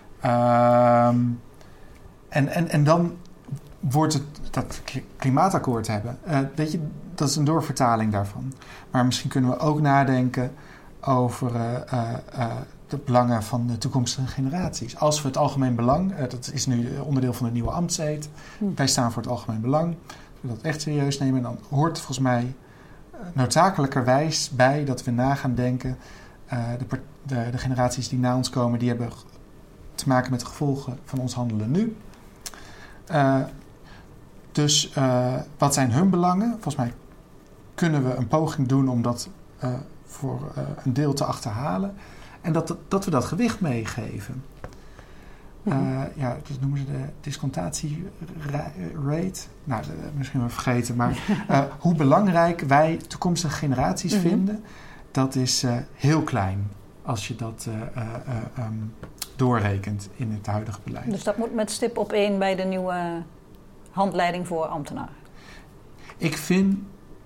Um, en, en, en dan wordt het dat klimaatakkoord hebben. Uh, weet je, dat is een doorvertaling daarvan. Maar misschien kunnen we ook nadenken over uh, uh, uh, de belangen van de toekomstige generaties. Als we het algemeen belang, uh, dat is nu onderdeel van de nieuwe ambtseed. Mm. Wij staan voor het algemeen belang. Als we dat echt serieus nemen, dan hoort volgens mij noodzakelijkerwijs bij dat we na gaan denken. Uh, de, de, de generaties die na ons komen, die hebben te maken met de gevolgen van ons handelen nu. Uh, dus uh, wat zijn hun belangen? Volgens mij kunnen we een poging doen om dat uh, voor uh, een deel te achterhalen. En dat, dat we dat gewicht meegeven. Mm-hmm. Uh, ja, dat noemen ze de discontatierate. Nou, de, misschien wel vergeten. Maar uh, hoe belangrijk wij toekomstige generaties mm-hmm. vinden, dat is uh, heel klein als je dat uh, uh, uh, um, doorrekent in het huidige beleid. Dus dat moet met stip op één bij de nieuwe handleiding voor ambtenaren? Ik vind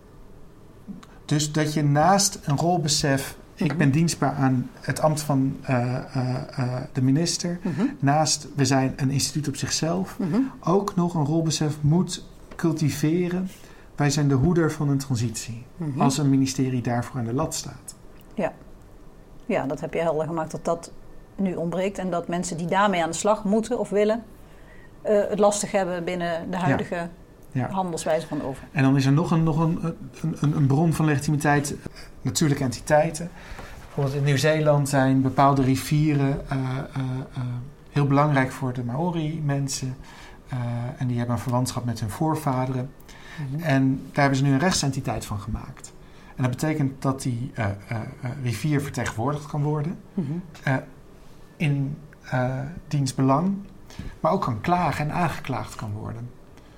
dus dat je naast een rolbesef, mm-hmm. ik ben dienstbaar aan het ambt van uh, uh, uh, de minister, mm-hmm. naast we zijn een instituut op zichzelf, mm-hmm. ook nog een rolbesef moet cultiveren. Wij zijn de hoeder van een transitie, mm-hmm. als een ministerie daarvoor aan de lat staat. Ja. Ja, dat heb je helder gemaakt dat dat nu ontbreekt en dat mensen die daarmee aan de slag moeten of willen uh, het lastig hebben binnen de huidige ja. Ja. handelswijze van de overheid. En dan is er nog een, nog een, een, een, een bron van legitimiteit, natuurlijke entiteiten. Bijvoorbeeld in Nieuw-Zeeland zijn bepaalde rivieren uh, uh, uh, heel belangrijk voor de Maori-mensen. Uh, en die hebben een verwantschap met hun voorvaderen. Mm-hmm. En daar hebben ze nu een rechtsentiteit van gemaakt. En dat betekent dat die uh, uh, uh, rivier vertegenwoordigd kan worden mm-hmm. uh, in uh, diens belang, maar ook kan klagen en aangeklaagd kan worden.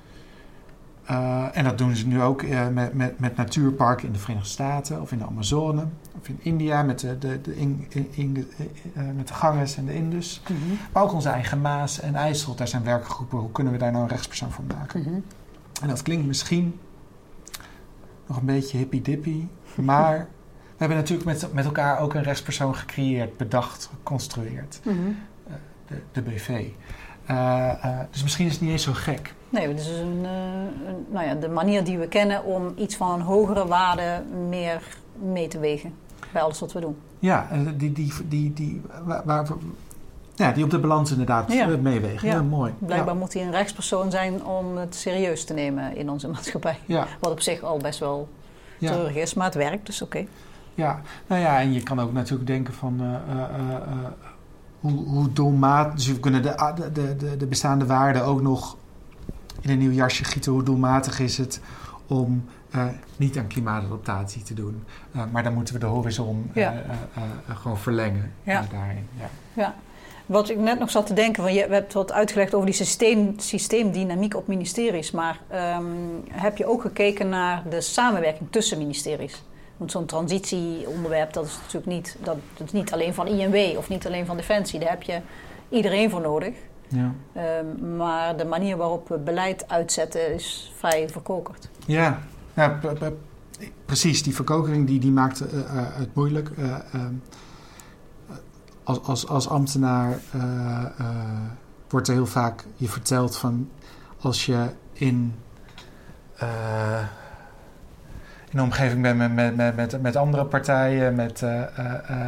Uh, en dat doen ze nu ook uh, met, met, met natuurparken in de Verenigde Staten of in de Amazone of in India met de, de, de, in, in, in, uh, met de Ganges en de Indus. Mm-hmm. Maar ook onze eigen Maas en IJssel, daar zijn werkgroepen. Hoe kunnen we daar nou een rechtspersoon van maken? Mm-hmm. En dat klinkt misschien nog een beetje hippie-dippie, maar we hebben natuurlijk met, met elkaar ook een rechtspersoon gecreëerd, bedacht, geconstrueerd. Mm-hmm. Uh, de, de B V. Uh, uh, dus misschien is het niet eens zo gek. Nee, het is een, uh, een, nou ja, de manier die we kennen om iets van een hogere waarde meer mee te wegen bij alles wat we doen. Ja, die, die, die, die, waar, waar, ja, die op de balans inderdaad ja. meewegen. Ja. Ja, mooi. Blijkbaar ja. moet hij een rechtspersoon zijn om het serieus te nemen in onze maatschappij. Ja. Wat op zich al best wel ja. treurig is, maar het werkt, dus oké. Okay. Ja, nou ja, en je kan ook natuurlijk denken van uh, uh, uh, hoe, hoe doelmatig, dus we kunnen de, de, de, de bestaande waarden ook nog in een nieuw jasje gieten. Hoe doelmatig is het om uh, niet aan klimaatadaptatie te doen. Uh, maar dan moeten we de horizon ja. uh, uh, uh, gewoon verlengen ja. uh, daarin. Ja. Ja. Wat ik net nog zat te denken, want je hebt wat uitgelegd over die systeem, systeemdynamiek op ministeries. Maar um, heb je ook gekeken naar de samenwerking tussen ministeries? Want zo'n transitieonderwerp, dat is natuurlijk niet, dat, dat is niet alleen van I N W of niet alleen van Defensie. Daar heb je iedereen voor nodig. Ja. Um, maar de manier waarop we beleid uitzetten is vrij verkokerd. Ja, ja p- p- precies, die verkokering die, die maakt uh, uh, het moeilijk. Uh, uh, als, als, als ambtenaar uh, uh, wordt er heel vaak je verteld van als je in, uh, in een omgeving bent met, met, met, met, met andere partijen, met, uh, uh, uh,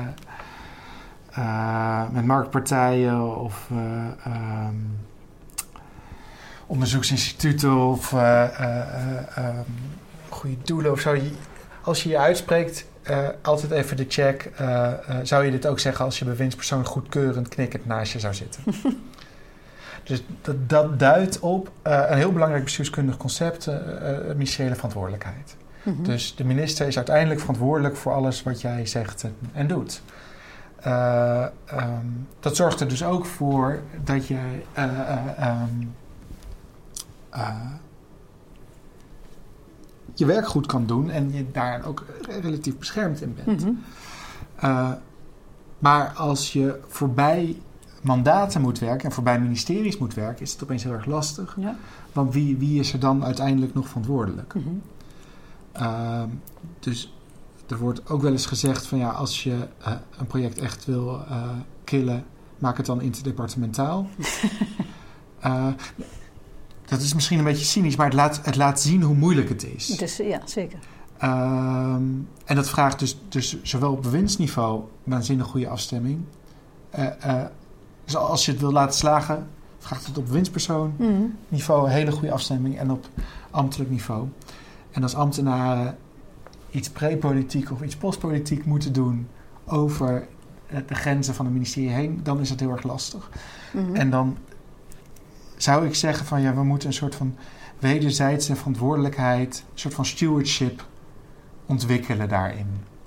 uh, met marktpartijen of uh, um, onderzoeksinstituten of uh, uh, uh, um, goede doelen of zo. Als je je uitspreekt, uh, altijd even de check. Uh, uh, zou je dit ook zeggen als je bewindspersoon goedkeurend knikkend naast je zou zitten? Dus dat, dat duidt op uh, een heel belangrijk bestuurskundig concept, uh, uh, ministeriële verantwoordelijkheid. Mm-hmm. Dus de minister is uiteindelijk verantwoordelijk voor alles wat jij zegt en, en doet. Uh, um, dat zorgt er dus ook voor dat je uh, uh, um, uh, je werk goed kan doen en je daar ook relatief beschermd in bent. Mm-hmm. Uh, maar als je voorbij mandaten moet werken en voorbij ministeries moet werken, is het opeens heel erg lastig. Ja. Want wie, wie is er dan uiteindelijk nog verantwoordelijk? Mm-hmm. Uh, dus er wordt ook wel eens gezegd van ja, als je uh, een project echt wil uh, killen, maak het dan interdepartementaal. uh, dat is misschien een beetje cynisch, maar het laat, het laat zien hoe moeilijk het is. Dus, ja, zeker. Uh, en dat vraagt dus, dus zowel op bewindsniveau waanzinnig goede afstemming. Uh, uh, dus als je het wil laten slagen, vraagt het op bewindspersoon mm-hmm. niveau hele goede afstemming en op ambtelijk niveau. En als ambtenaren iets pre-politiek of iets postpolitiek moeten doen over de grenzen van het ministerie heen, dan is het heel erg lastig. Mm-hmm. En dan zou ik zeggen van ja, we moeten een soort van wederzijdse verantwoordelijkheid, een soort van stewardship ontwikkelen daarin.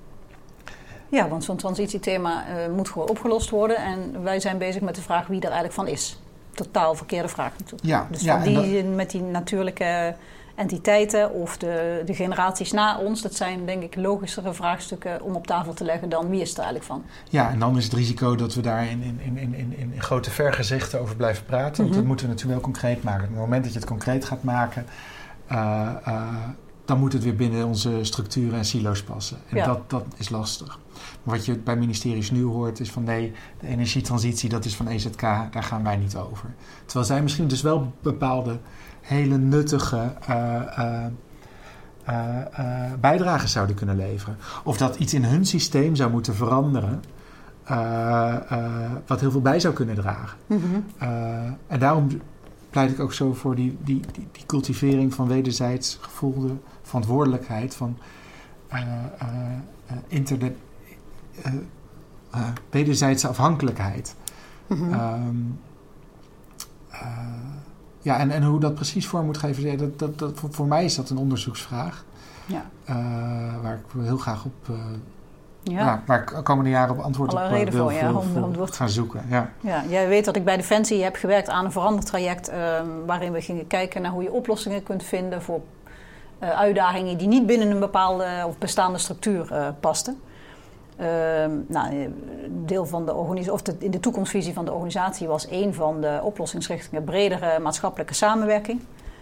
Ja, want zo'n transitiethema uh, moet gewoon opgelost worden en wij zijn bezig met de vraag wie er eigenlijk van is. Totaal verkeerde vraag natuurlijk. Ja, dus ja, van die, dat, met die natuurlijke entiteiten of de, de generaties na ons, dat zijn denk ik logischere vraagstukken om op tafel te leggen dan wie is er eigenlijk van. Ja, en dan is het risico dat we daar in, in, in, in, in grote vergezichten over blijven praten. Mm-hmm. Want dat moeten we natuurlijk wel concreet maken. Op het moment dat je het concreet gaat maken, uh, uh, dan moet het weer binnen onze structuren en silo's passen. En ja. dat, dat is lastig. Maar wat je bij ministeries nu hoort is van nee, de energietransitie dat is van E Z K, daar gaan wij niet over. Terwijl zij misschien dus wel bepaalde hele nuttige uh, uh, uh, uh, bijdragen zouden kunnen leveren. Of dat iets in hun systeem zou moeten veranderen, uh, uh, wat heel veel bij zou kunnen dragen. Mm-hmm. Uh, en daarom pleit ik ook zo voor die, die, die, die cultivering van wederzijds gevoelde verantwoordelijkheid, van uh, uh, uh, interde, uh, uh, wederzijdse afhankelijkheid. Mm-hmm. Um, uh, Ja, en, en hoe dat precies vorm moet geven, dat, dat, dat, voor, voor mij is dat een onderzoeksvraag. Ja. Uh, waar ik heel graag op, uh, ja. Ja, waar ik de komende jaren op antwoord Alle op uh, wil, voor, ja, wil, om, wil om gaan zoeken. Ja. Ja, jij weet dat ik bij Defensie heb gewerkt aan een verandertraject uh, waarin we gingen kijken naar hoe je oplossingen kunt vinden voor uh, uitdagingen die niet binnen een bepaalde of bestaande structuur uh, pasten. Uh, nou, deel van de organisatie, of de, in de toekomstvisie van de organisatie was een van de oplossingsrichtingen bredere maatschappelijke samenwerking.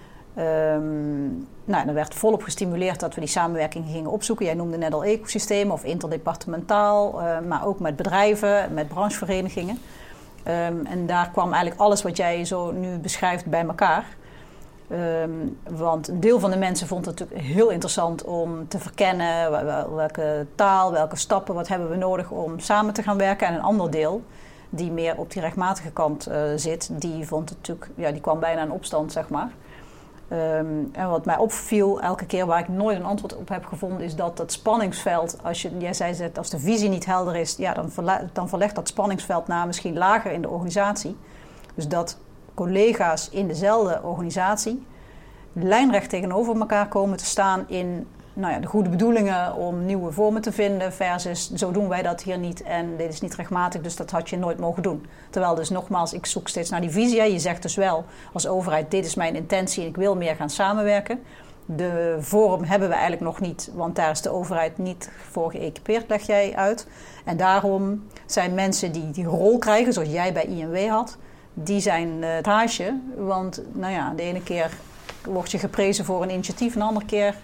Um, nou, er werd volop gestimuleerd dat we die samenwerking gingen opzoeken. Jij noemde net al ecosystemen of interdepartementaal, uh, maar ook met bedrijven, met brancheverenigingen. Um, en daar kwam eigenlijk alles wat jij zo nu beschrijft bij elkaar. Um, want een deel van de mensen vond het natuurlijk heel interessant om te verkennen welke taal, welke stappen, wat hebben we nodig om samen te gaan werken. En een ander deel, die meer op die rechtmatige kant uh, zit, die vond het natuurlijk, ja, die kwam bijna in opstand, zeg maar. Um, en wat mij opviel, elke keer waar ik nooit een antwoord op heb gevonden, is dat dat spanningsveld, als je, jij zei dat als de visie niet helder is, ja, dan, verle- dan verlegt dat spanningsveld naar misschien lager in de organisatie. Dus dat collega's in dezelfde organisatie lijnrecht tegenover elkaar komen te staan in nou ja, de goede bedoelingen om nieuwe vormen te vinden versus zo doen wij dat hier niet en dit is niet rechtmatig, dus dat had je nooit mogen doen. Terwijl dus nogmaals, ik zoek steeds naar die visie. Je zegt dus wel als overheid, dit is mijn intentie en ik wil meer gaan samenwerken. De vorm hebben we eigenlijk nog niet, want daar is de overheid niet voor geëquipeerd, leg jij uit. En daarom zijn mensen die die rol krijgen, zoals jij bij I N W had, die zijn uh, het haasje. Want nou ja, de ene keer word je geprezen voor een initiatief, een andere keer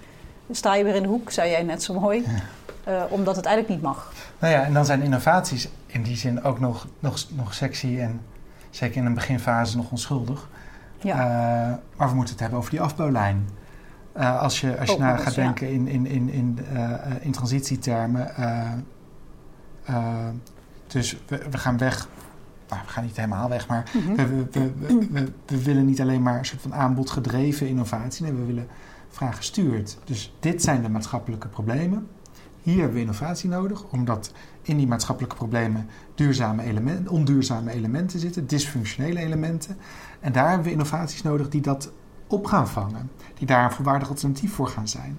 sta je weer in de hoek, zei jij net zo mooi. Ja. Uh, omdat het eigenlijk niet mag. Nou ja, en dan zijn innovaties in die zin ook nog, nog, nog sexy en zeker in een beginfase nog onschuldig. Ja. Uh, maar we moeten het hebben over die afbouwlijn. Uh, als je, als je Ook naar eens, gaat ja. denken in, in, in, in, uh, in transitietermen. Uh, uh, dus we, we gaan weg. Nou, we gaan niet helemaal weg, maar mm-hmm. we, we, we, we, we, we willen niet alleen maar een soort van aanbodgedreven innovatie. Nee, we willen vraaggestuurd. Dus dit zijn de maatschappelijke problemen. Hier hebben we innovatie nodig, omdat in die maatschappelijke problemen duurzame elementen, onduurzame elementen zitten, dysfunctionele elementen. En daar hebben we innovaties nodig die dat op gaan vangen, die daar een volwaardig alternatief voor gaan zijn.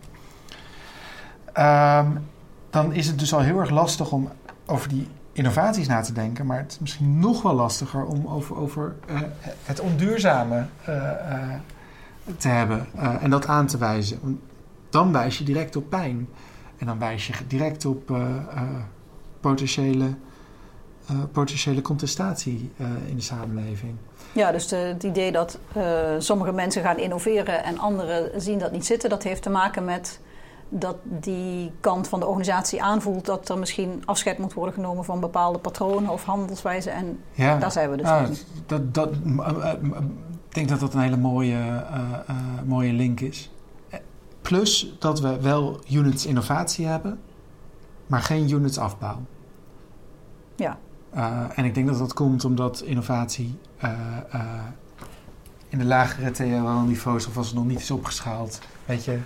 Um, dan is het dus al heel erg lastig om over die innovaties na te denken, maar het is misschien nog wel lastiger om over, over uh, het onduurzame uh, uh, te hebben uh, en dat aan te wijzen. Want dan wijs je direct op pijn. En dan wijs je direct op uh, uh, potentiële, uh, potentiële contestatie uh, in de samenleving. Ja, dus de, het idee dat uh, sommige mensen gaan innoveren en anderen zien dat niet zitten, dat heeft te maken met dat die kant van de organisatie aanvoelt dat er misschien afscheid moet worden genomen van bepaalde patronen of handelswijzen. En ja, daar zijn we dus nou, niet. Dat, dat, uh, uh, ik denk dat dat een hele mooie, uh, uh, mooie link is. Plus dat we wel units innovatie hebben, maar geen units afbouw. Ja. Uh, en ik denk dat dat komt omdat innovatie uh, uh, in de lagere T R L-niveaus, of als het nog niet is opgeschaald, weet je,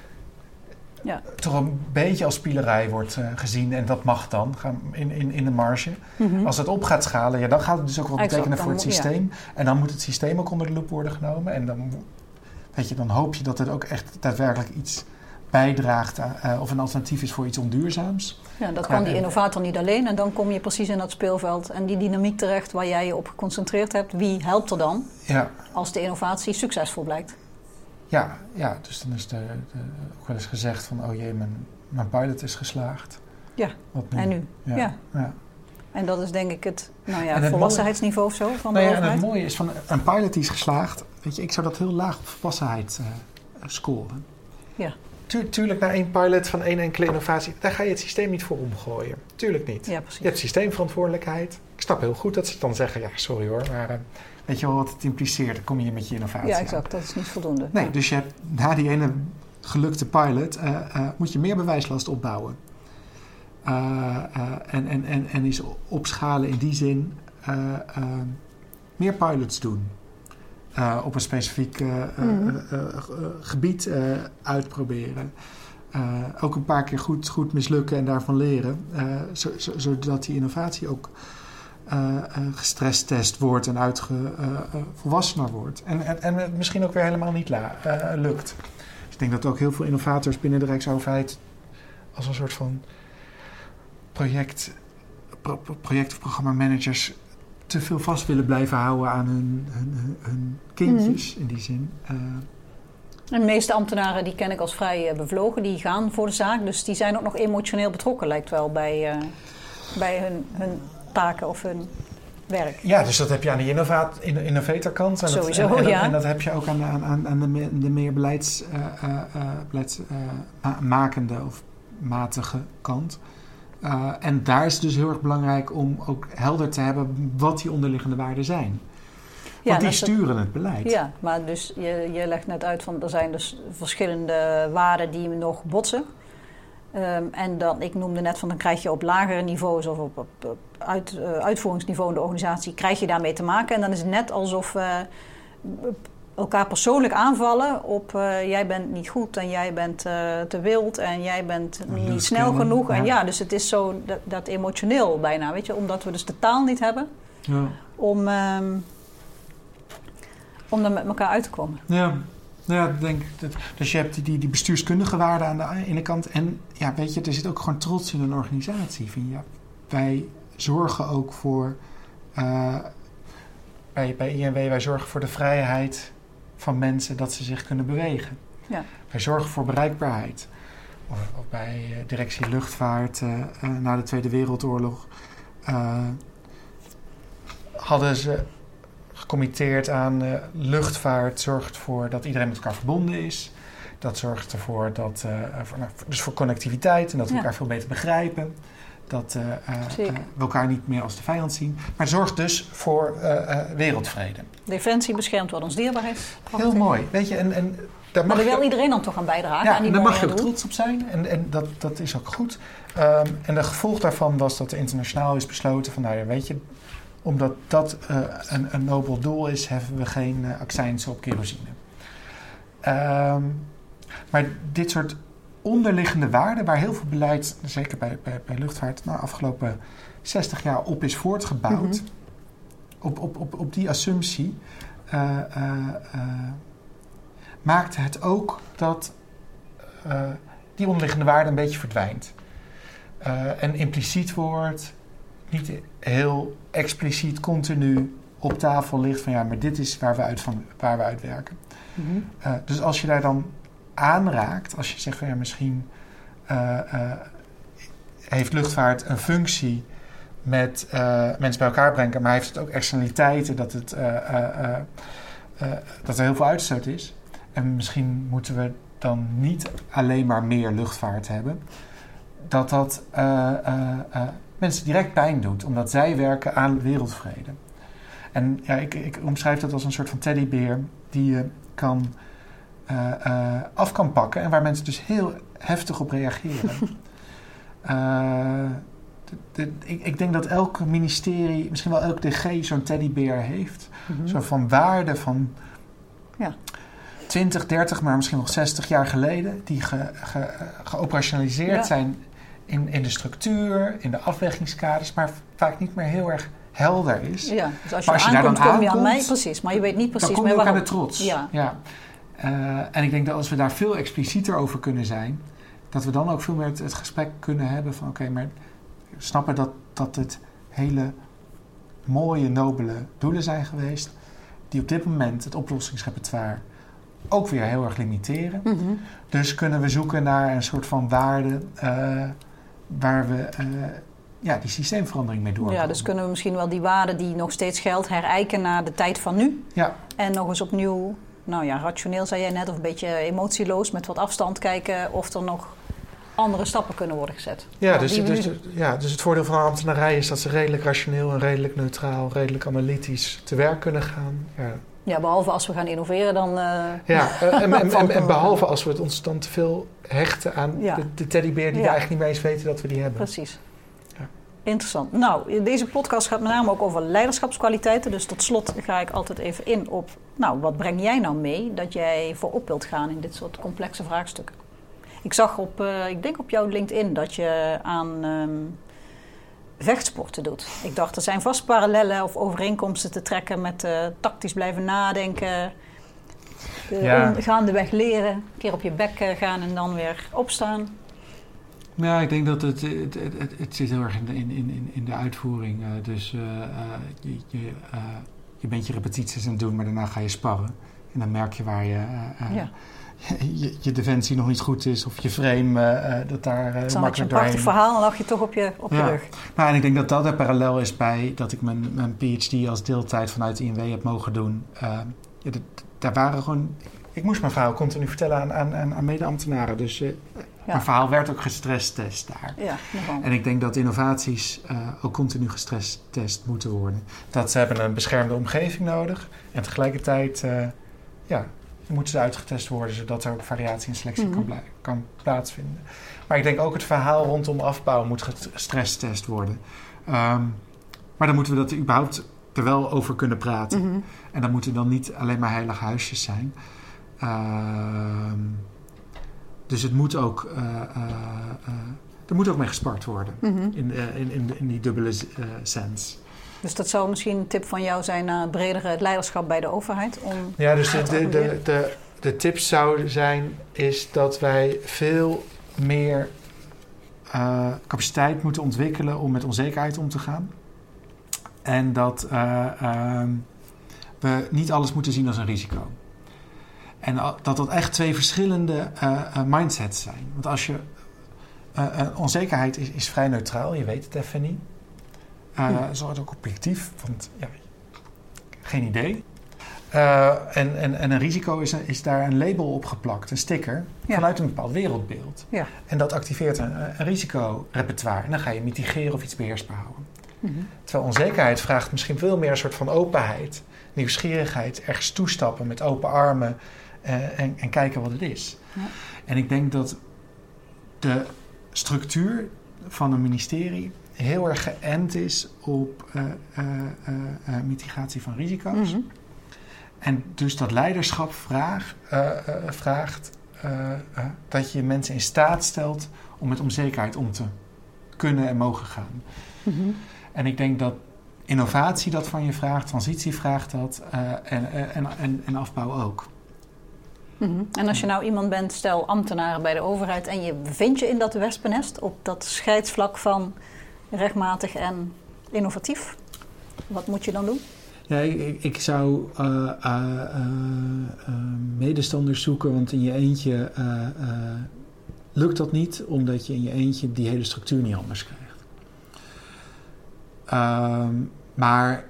ja. toch een beetje als spielerij wordt uh, gezien. En dat mag dan in, in, in de marge. Mm-hmm. Als het op gaat schalen, ja, dan gaat het dus ook wat exact, betekenen voor het systeem. Ja. En dan moet het systeem ook onder de loep worden genomen. En dan... Weet je, dan hoop je dat het ook echt daadwerkelijk iets bijdraagt aan, uh, of een alternatief is voor iets onduurzaams. Ja, dat kan die innovator niet alleen. En dan kom je precies in dat speelveld en die dynamiek terecht waar jij je op geconcentreerd hebt. Wie helpt er dan ja. als de innovatie succesvol blijkt? Ja, ja, dus dan is er ook wel eens gezegd van, oh jee, mijn, mijn pilot is geslaagd. Ja, Wat nu? en nu? Ja. ja. ja. En dat is denk ik het, nou ja, het volwassenheidsniveau of zo van de nou ja, overheid. En het mooie is van een pilot die is geslaagd. Weet je, ik zou dat heel laag op volwassenheid uh, scoren. Ja. Tu- tuurlijk, na één pilot van één enkele innovatie, daar ga je het systeem niet voor omgooien. Tuurlijk niet. Ja, precies. Je hebt systeemverantwoordelijkheid. Ik snap heel goed dat ze dan zeggen, ja, sorry hoor, maar uh, weet je wel wat het impliceert? Dan kom je hier met je innovatie Ja, exact. aan. Dat is niet voldoende. Nee, ja. dus je hebt na die ene gelukte pilot, uh, uh, moet je meer bewijslast opbouwen. Uh, uh, en, en, en, en is opschalen in die zin uh, uh, meer pilots doen. Uh, op een specifiek uh, mm-hmm. uh, uh, uh, gebied uh, uitproberen. Uh, ook een paar keer goed, goed mislukken en daarvan leren. Uh, zo, zo, zodat die innovatie ook uh, uh, gestresstest wordt en uitgevolwassener uh, uh, wordt. En, en, en misschien ook weer helemaal niet la, uh, lukt. Dus ik denk dat ook heel veel innovators binnen de Rijksoverheid als een soort van project, pro, project of programmamanagers te veel vast willen blijven houden aan hun, hun, hun kindjes, mm-hmm. in die zin. Uh, de meeste ambtenaren die ken ik als vrij uh, bevlogen, die gaan voor de zaak. Dus die zijn ook nog emotioneel betrokken, lijkt wel, bij, uh, bij hun, hun taken of hun werk. Ja, dus dat heb je aan de innovat- innovatorkant. En Sowieso, dat, en, en, ja. En dat heb je ook aan, aan, aan de, me, de meer beleids, uh, uh, beleidsmakende uh, of matige kant. Uh, en daar is het dus heel erg belangrijk om ook helder te hebben wat die onderliggende waarden zijn. Want ja, die sturen het, het beleid. Ja, maar dus je, je legt net uit van er zijn dus verschillende waarden die nog botsen. Um, en dan, ik noemde net van dan krijg je op lagere niveaus of op, op, op uit, uh, uitvoeringsniveau in de organisatie krijg je daarmee te maken. En dan is het net alsof uh, elkaar persoonlijk aanvallen op uh, jij bent niet goed en jij bent uh, te wild en jij bent niet dus snel kennen, genoeg. ja. En ja, dus het is zo dat, dat emotioneel bijna, weet je, omdat we dus de taal niet hebben ja. om, um, om er met elkaar uit te komen. Ja, ja denk dat, dus je hebt die, die bestuurskundige waarden aan de ene kant en ja, weet je, er zit ook gewoon trots in een organisatie. Vind je? Wij zorgen ook voor uh, bij, bij I N W, wij zorgen voor de vrijheid van mensen dat ze zich kunnen bewegen. Ja. Wij zorgen voor bereikbaarheid. Of, of bij uh, directie luchtvaart uh, uh, na de Tweede Wereldoorlog uh, hadden ze gecommitteerd aan uh, luchtvaart zorgt voor dat iedereen met elkaar verbonden is. Dat zorgt ervoor dat, uh, voor, nou, dus voor connectiviteit en dat we ja. elkaar veel beter begrijpen. Dat uh, uh, uh, we elkaar niet meer als de vijand zien. Maar het zorgt dus voor uh, uh, wereldvrede. Defensie beschermt wat ons dierbaar is. Heel mooi. Weet je, en, en daar mag maar daar wil iedereen dan toch aan bijdragen. Ja, aan die en daar mag je ook doel. trots op zijn. En, en dat, dat is ook goed. Um, en de gevolg daarvan was dat er internationaal is besloten van, nou ja, weet je, omdat dat uh, een, een nobel doel is, heffen we geen uh, accijns op kerosine. Um, maar dit soort onderliggende waarden, waar heel veel beleid, zeker bij, bij, bij luchtvaart, nou, afgelopen zestig jaar op is voortgebouwd, mm-hmm. op, op, op, op die assumptie, uh, uh, uh, maakte het ook dat uh, die onderliggende waarde een beetje verdwijnt. Uh, en impliciet wordt, niet heel expliciet continu op tafel ligt van ja, maar dit is waar we uit, van, waar we uit werken. Mm-hmm. Uh, dus als je daar dan aanraakt, als je zegt van ja, misschien uh, uh, heeft luchtvaart een functie met uh, mensen bij elkaar brengen, maar heeft het ook externaliteiten dat, het, uh, uh, uh, uh, dat er heel veel uitstoot is. En misschien moeten we dan niet alleen maar meer luchtvaart hebben. Dat dat uh, uh, uh, mensen direct pijn doet, omdat zij werken aan wereldvrede. En ja, ik, ik omschrijf dat als een soort van teddybeer die je kan, uh, uh, af kan pakken en waar mensen dus heel heftig op reageren. uh, de, de, ik, ik denk dat elk ministerie, misschien wel elk D G zo'n teddybeer heeft. Mm-hmm. Zo van waarde van ja. twintig, dertig, maar misschien nog zestig jaar geleden, die ge, ge, geoperationaliseerd ja. zijn in, in de structuur, in de afwegingskaders, maar vaak niet meer heel erg helder is. Ja, dus als je, als je aankomt, daar dan kom je aankomt, aan mij, precies, maar je weet niet precies dan kom je meer ook waarom. aan de trots. Ja. Ja. Uh, en ik denk dat als we daar veel explicieter over kunnen zijn, dat we dan ook veel meer het, het gesprek kunnen hebben van oké, okay, maar snappen dat, dat het hele mooie, nobele doelen zijn geweest, die op dit moment het oplossingsrepertoire ook weer heel erg limiteren. Mm-hmm. Dus kunnen we zoeken naar een soort van waarde uh, waar we uh, ja, die systeemverandering mee doorkomen. Ja, dus kunnen we misschien wel die waarde die nog steeds geldt herijken naar de tijd van nu. Ja. En nog eens opnieuw, nou ja, rationeel zei jij net, of een beetje emotieloos met wat afstand kijken of er nog andere stappen kunnen worden gezet. Ja, dus, dus, dus, ja dus het voordeel van een ambtenarij is dat ze redelijk rationeel en redelijk neutraal, redelijk analytisch te werk kunnen gaan. Ja. Ja, behalve als we gaan innoveren, dan... Uh, ja, uh, en, en, en, en behalve als we het ons dan te veel hechten aan ja. de, de teddybeer die ja. we eigenlijk niet meer eens weten dat we die hebben. Precies. Ja. Interessant. Nou, deze podcast gaat met name ook over leiderschapskwaliteiten. Dus tot slot ga ik altijd even in op... Nou, wat breng jij nou mee dat jij voorop wilt gaan in dit soort complexe vraagstukken? Ik zag op, uh, ik denk op jouw LinkedIn dat je aan... Um, vechtsporten doet. Ik dacht, er zijn vast parallellen of overeenkomsten te trekken met uh, tactisch blijven nadenken, uh, ja. gaandeweg leren, een keer op je bek uh, gaan en dan weer opstaan. Ja, ik denk dat het, het, het, het zit heel erg in de, in, in, in de uitvoering. Uh, dus uh, uh, je, je, uh, je bent je repetities aan het doen, maar daarna ga je sparren. En dan merk je waar je... Uh, uh, ja. Je, je defensie nog niet goed is of je frame, uh, dat daar uh, makkelijk doorheen... Dan had je een prachtig verhaal en lag je toch op je, op ja. je rug. Nou, en ik denk dat dat er parallel is bij dat ik mijn, mijn P H D als deeltijd vanuit de I N W heb mogen doen. Uh, ja, dat, daar waren gewoon... Ik moest mijn verhaal continu vertellen aan, aan, aan, aan mede-ambtenaren. Dus uh, ja. mijn verhaal werd ook gestresstest daar. Ja, en ik denk dat innovaties uh, ook continu gestresstest moeten worden. Dat ze hebben een beschermde omgeving nodig. En tegelijkertijd... Uh, ja, moeten ze uitgetest worden, zodat er ook variatie en selectie mm-hmm. kan, blij- kan plaatsvinden. Maar ik denk ook het verhaal rondom afbouw moet gestresstest worden. Um, maar dan moeten we dat überhaupt er wel over kunnen praten. Mm-hmm. En dan moeten dan niet alleen maar heilige huisjes zijn. Um, dus het moet ook... Uh, uh, uh, er moet ook mee gespart worden. Mm-hmm. In, uh, in, in, in die dubbele uh, sens. Dus dat zou misschien een tip van jou zijn naar bredere het leiderschap bij de overheid? Om ja, dus de, de, de, de, de tip zou zijn is dat wij veel meer uh, capaciteit moeten ontwikkelen om met onzekerheid om te gaan. En dat uh, uh, we niet alles moeten zien als een risico. En dat dat echt twee verschillende uh, uh, mindsets zijn. Want als je... Uh, uh, onzekerheid is, is vrij neutraal, je weet het even niet. Uh, ja. Zo is het ook objectief, want ja, geen idee. Uh, en, en, en een risico is, is daar een label op geplakt, een sticker, ja. vanuit een bepaald wereldbeeld. Ja. En dat activeert een, een risicorepertoire. En dan ga je mitigeren of iets beheersbaar houden. Mm-hmm. Terwijl onzekerheid vraagt misschien veel meer een soort van openheid, nieuwsgierigheid, ergens toestappen met open armen uh, en, en kijken wat het is. Ja. En ik denk dat de structuur van een ministerie heel erg geënt is op uh, uh, uh, uh, mitigatie van risico's. Mm-hmm. En dus dat leiderschap vraag, uh, uh, vraagt uh, uh, dat je mensen in staat stelt om met onzekerheid om te kunnen en mogen gaan. Mm-hmm. En ik denk dat innovatie dat van je vraagt, transitie vraagt dat uh, en, en, en, en afbouw ook. Mm-hmm. En als je nou iemand bent, stel ambtenaren bij de overheid, en je bevindt je in dat wespennest op dat scheidsvlak van rechtmatig en innovatief, wat moet je dan doen? Ja, ik, ik zou uh, uh, uh, uh, medestanders zoeken, want in je eentje uh, uh, lukt dat niet, omdat je in je eentje die hele structuur niet anders krijgt. Uh, maar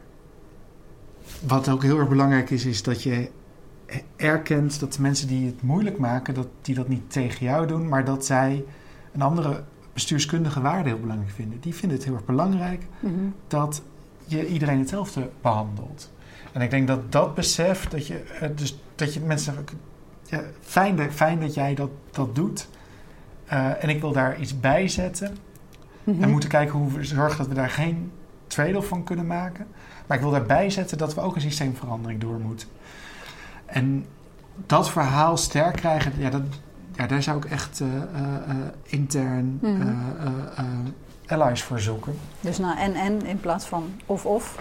wat ook heel erg belangrijk is, is dat je erkent dat de mensen die het moeilijk maken, dat die dat niet tegen jou doen, maar dat zij een andere bestuurskundige waarde heel belangrijk vinden. Die vinden het heel erg belangrijk mm-hmm. dat je iedereen hetzelfde behandelt. En ik denk dat dat besef, dat je, uh, dus, dat je mensen zeggen, ja, fijn, dat, fijn dat jij dat, dat doet. Uh, en ik wil daar iets bij zetten. Mm-hmm. En moeten kijken hoe we zorgen dat we daar geen trade-off van kunnen maken. Maar ik wil daarbij zetten dat we ook een systeemverandering door moeten. En dat verhaal sterk krijgen, ja, dat, ja daar zou ik echt uh, uh, uh, intern mm-hmm. uh, uh, uh, allies voor zoeken. Dus nou en-en in plaats van of-of?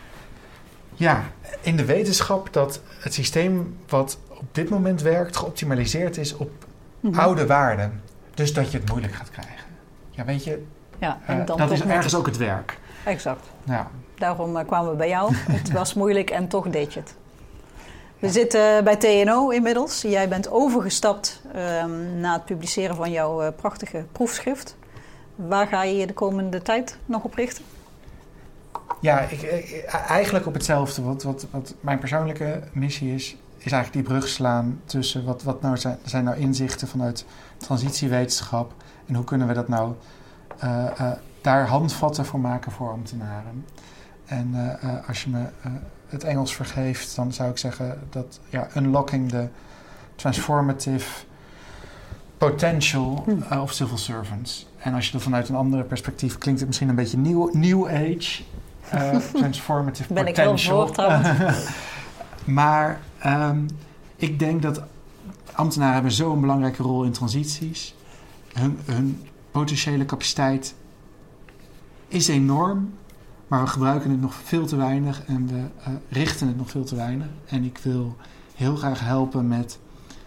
Ja, in de wetenschap dat het systeem wat op dit moment werkt geoptimaliseerd is op mm-hmm. oude waarden. Dus dat je het moeilijk gaat krijgen. Ja, weet je, ja, en dan uh, dat is ergens ook het werk. Exact. Ja. Daarom uh, kwamen we bij jou. Het was moeilijk en toch deed je het. We ja. zitten bij T N O inmiddels. Jij bent overgestapt um, na het publiceren van jouw uh, prachtige proefschrift. Waar ga je je de komende tijd nog op richten? Ja, ik, ik, eigenlijk op hetzelfde. Wat, wat, wat mijn persoonlijke missie is, is eigenlijk die brug slaan tussen wat, wat nou zijn, zijn nou inzichten vanuit transitiewetenschap en hoe kunnen we dat nou uh, uh, daar handvatten voor maken voor ambtenaren. En uh, uh, als je me uh, het Engels vergeeft, dan zou ik zeggen dat ja, unlocking the transformative potential uh, of civil servants. En als je dat vanuit een andere perspectief klinkt het misschien een beetje new, new age, uh, transformative ben potential. Ik heel voor, trouwens. Maar um, ik denk dat ambtenaren hebben zo'n belangrijke rol in transities. Hun, hun potentiële capaciteit is enorm, maar we gebruiken het nog veel te weinig en we uh, richten het nog veel te weinig. En ik wil heel graag helpen met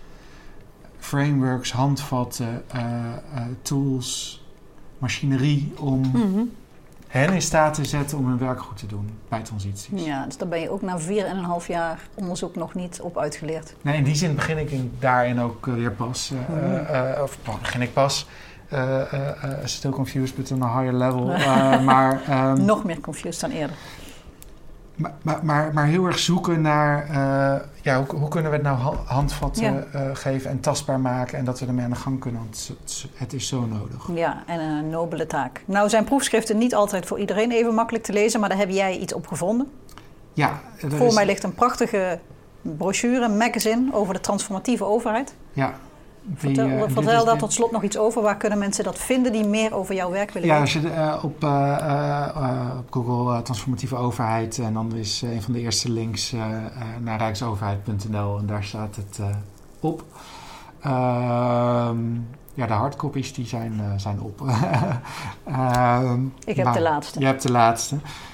frameworks, handvatten, uh, uh, tools, machinerie om mm-hmm. hen in staat te zetten om hun werk goed te doen bij transities. Ja, dus daar ben je ook na vier en een half jaar onderzoek nog niet op uitgeleerd. Nee, in die zin begin ik in, daarin ook uh, weer pas. Uh, mm-hmm. uh, of begin ik pas. Uh, uh, uh, still confused, but on a higher level. Uh, maar, um, nog meer confused dan eerder. Maar, maar, maar, maar heel erg zoeken naar uh, ja, hoe, hoe kunnen we het nou handvatten ja. uh, geven en tastbaar maken en dat we ermee aan de gang kunnen, want het, het is zo nodig. Ja, en een nobele taak. Nou zijn proefschriften niet altijd voor iedereen even makkelijk te lezen, maar daar heb jij iets op gevonden. Ja. Voor is... mij ligt een prachtige brochure, een magazine over de transformatieve overheid. Ja. Vertel, die, uh, vertel daar tot slot nog iets over. Waar kunnen mensen dat vinden die meer over jouw werk willen ja, weten? Ja, als je uh, op, uh, uh, op Google uh, transformatieve overheid en dan is uh, een van de eerste links uh, uh, naar rijksoverheid punt n l en daar staat het uh, op. Uh, ja, de hardcopies die zijn, uh, zijn op. uh, Ik heb maar, de laatste. Je hebt de laatste.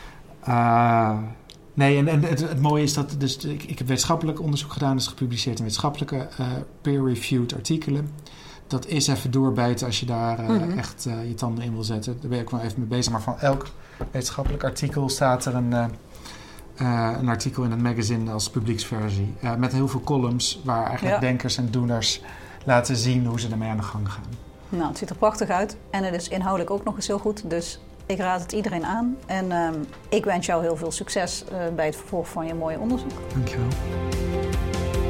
Uh, Nee, en, en het, het mooie is dat dus, ik, ik heb wetenschappelijk onderzoek gedaan, dat is gepubliceerd in wetenschappelijke uh, peer-reviewed artikelen. Dat is even doorbijten als je daar uh, mm-hmm. echt uh, je tanden in wil zetten. Daar ben ik wel even mee bezig. Maar van elk wetenschappelijk artikel staat er een, uh, uh, een artikel in het magazine als publieksversie. Uh, met heel veel columns waar eigenlijk ja. denkers en doeners laten zien hoe ze ermee aan de gang gaan. Nou, het ziet er prachtig uit. En het is inhoudelijk ook nog eens heel goed. Dus Ik raad het iedereen aan. En uh, ik wens jou heel veel succes uh, bij het vervolg van je mooie onderzoek. Dankjewel.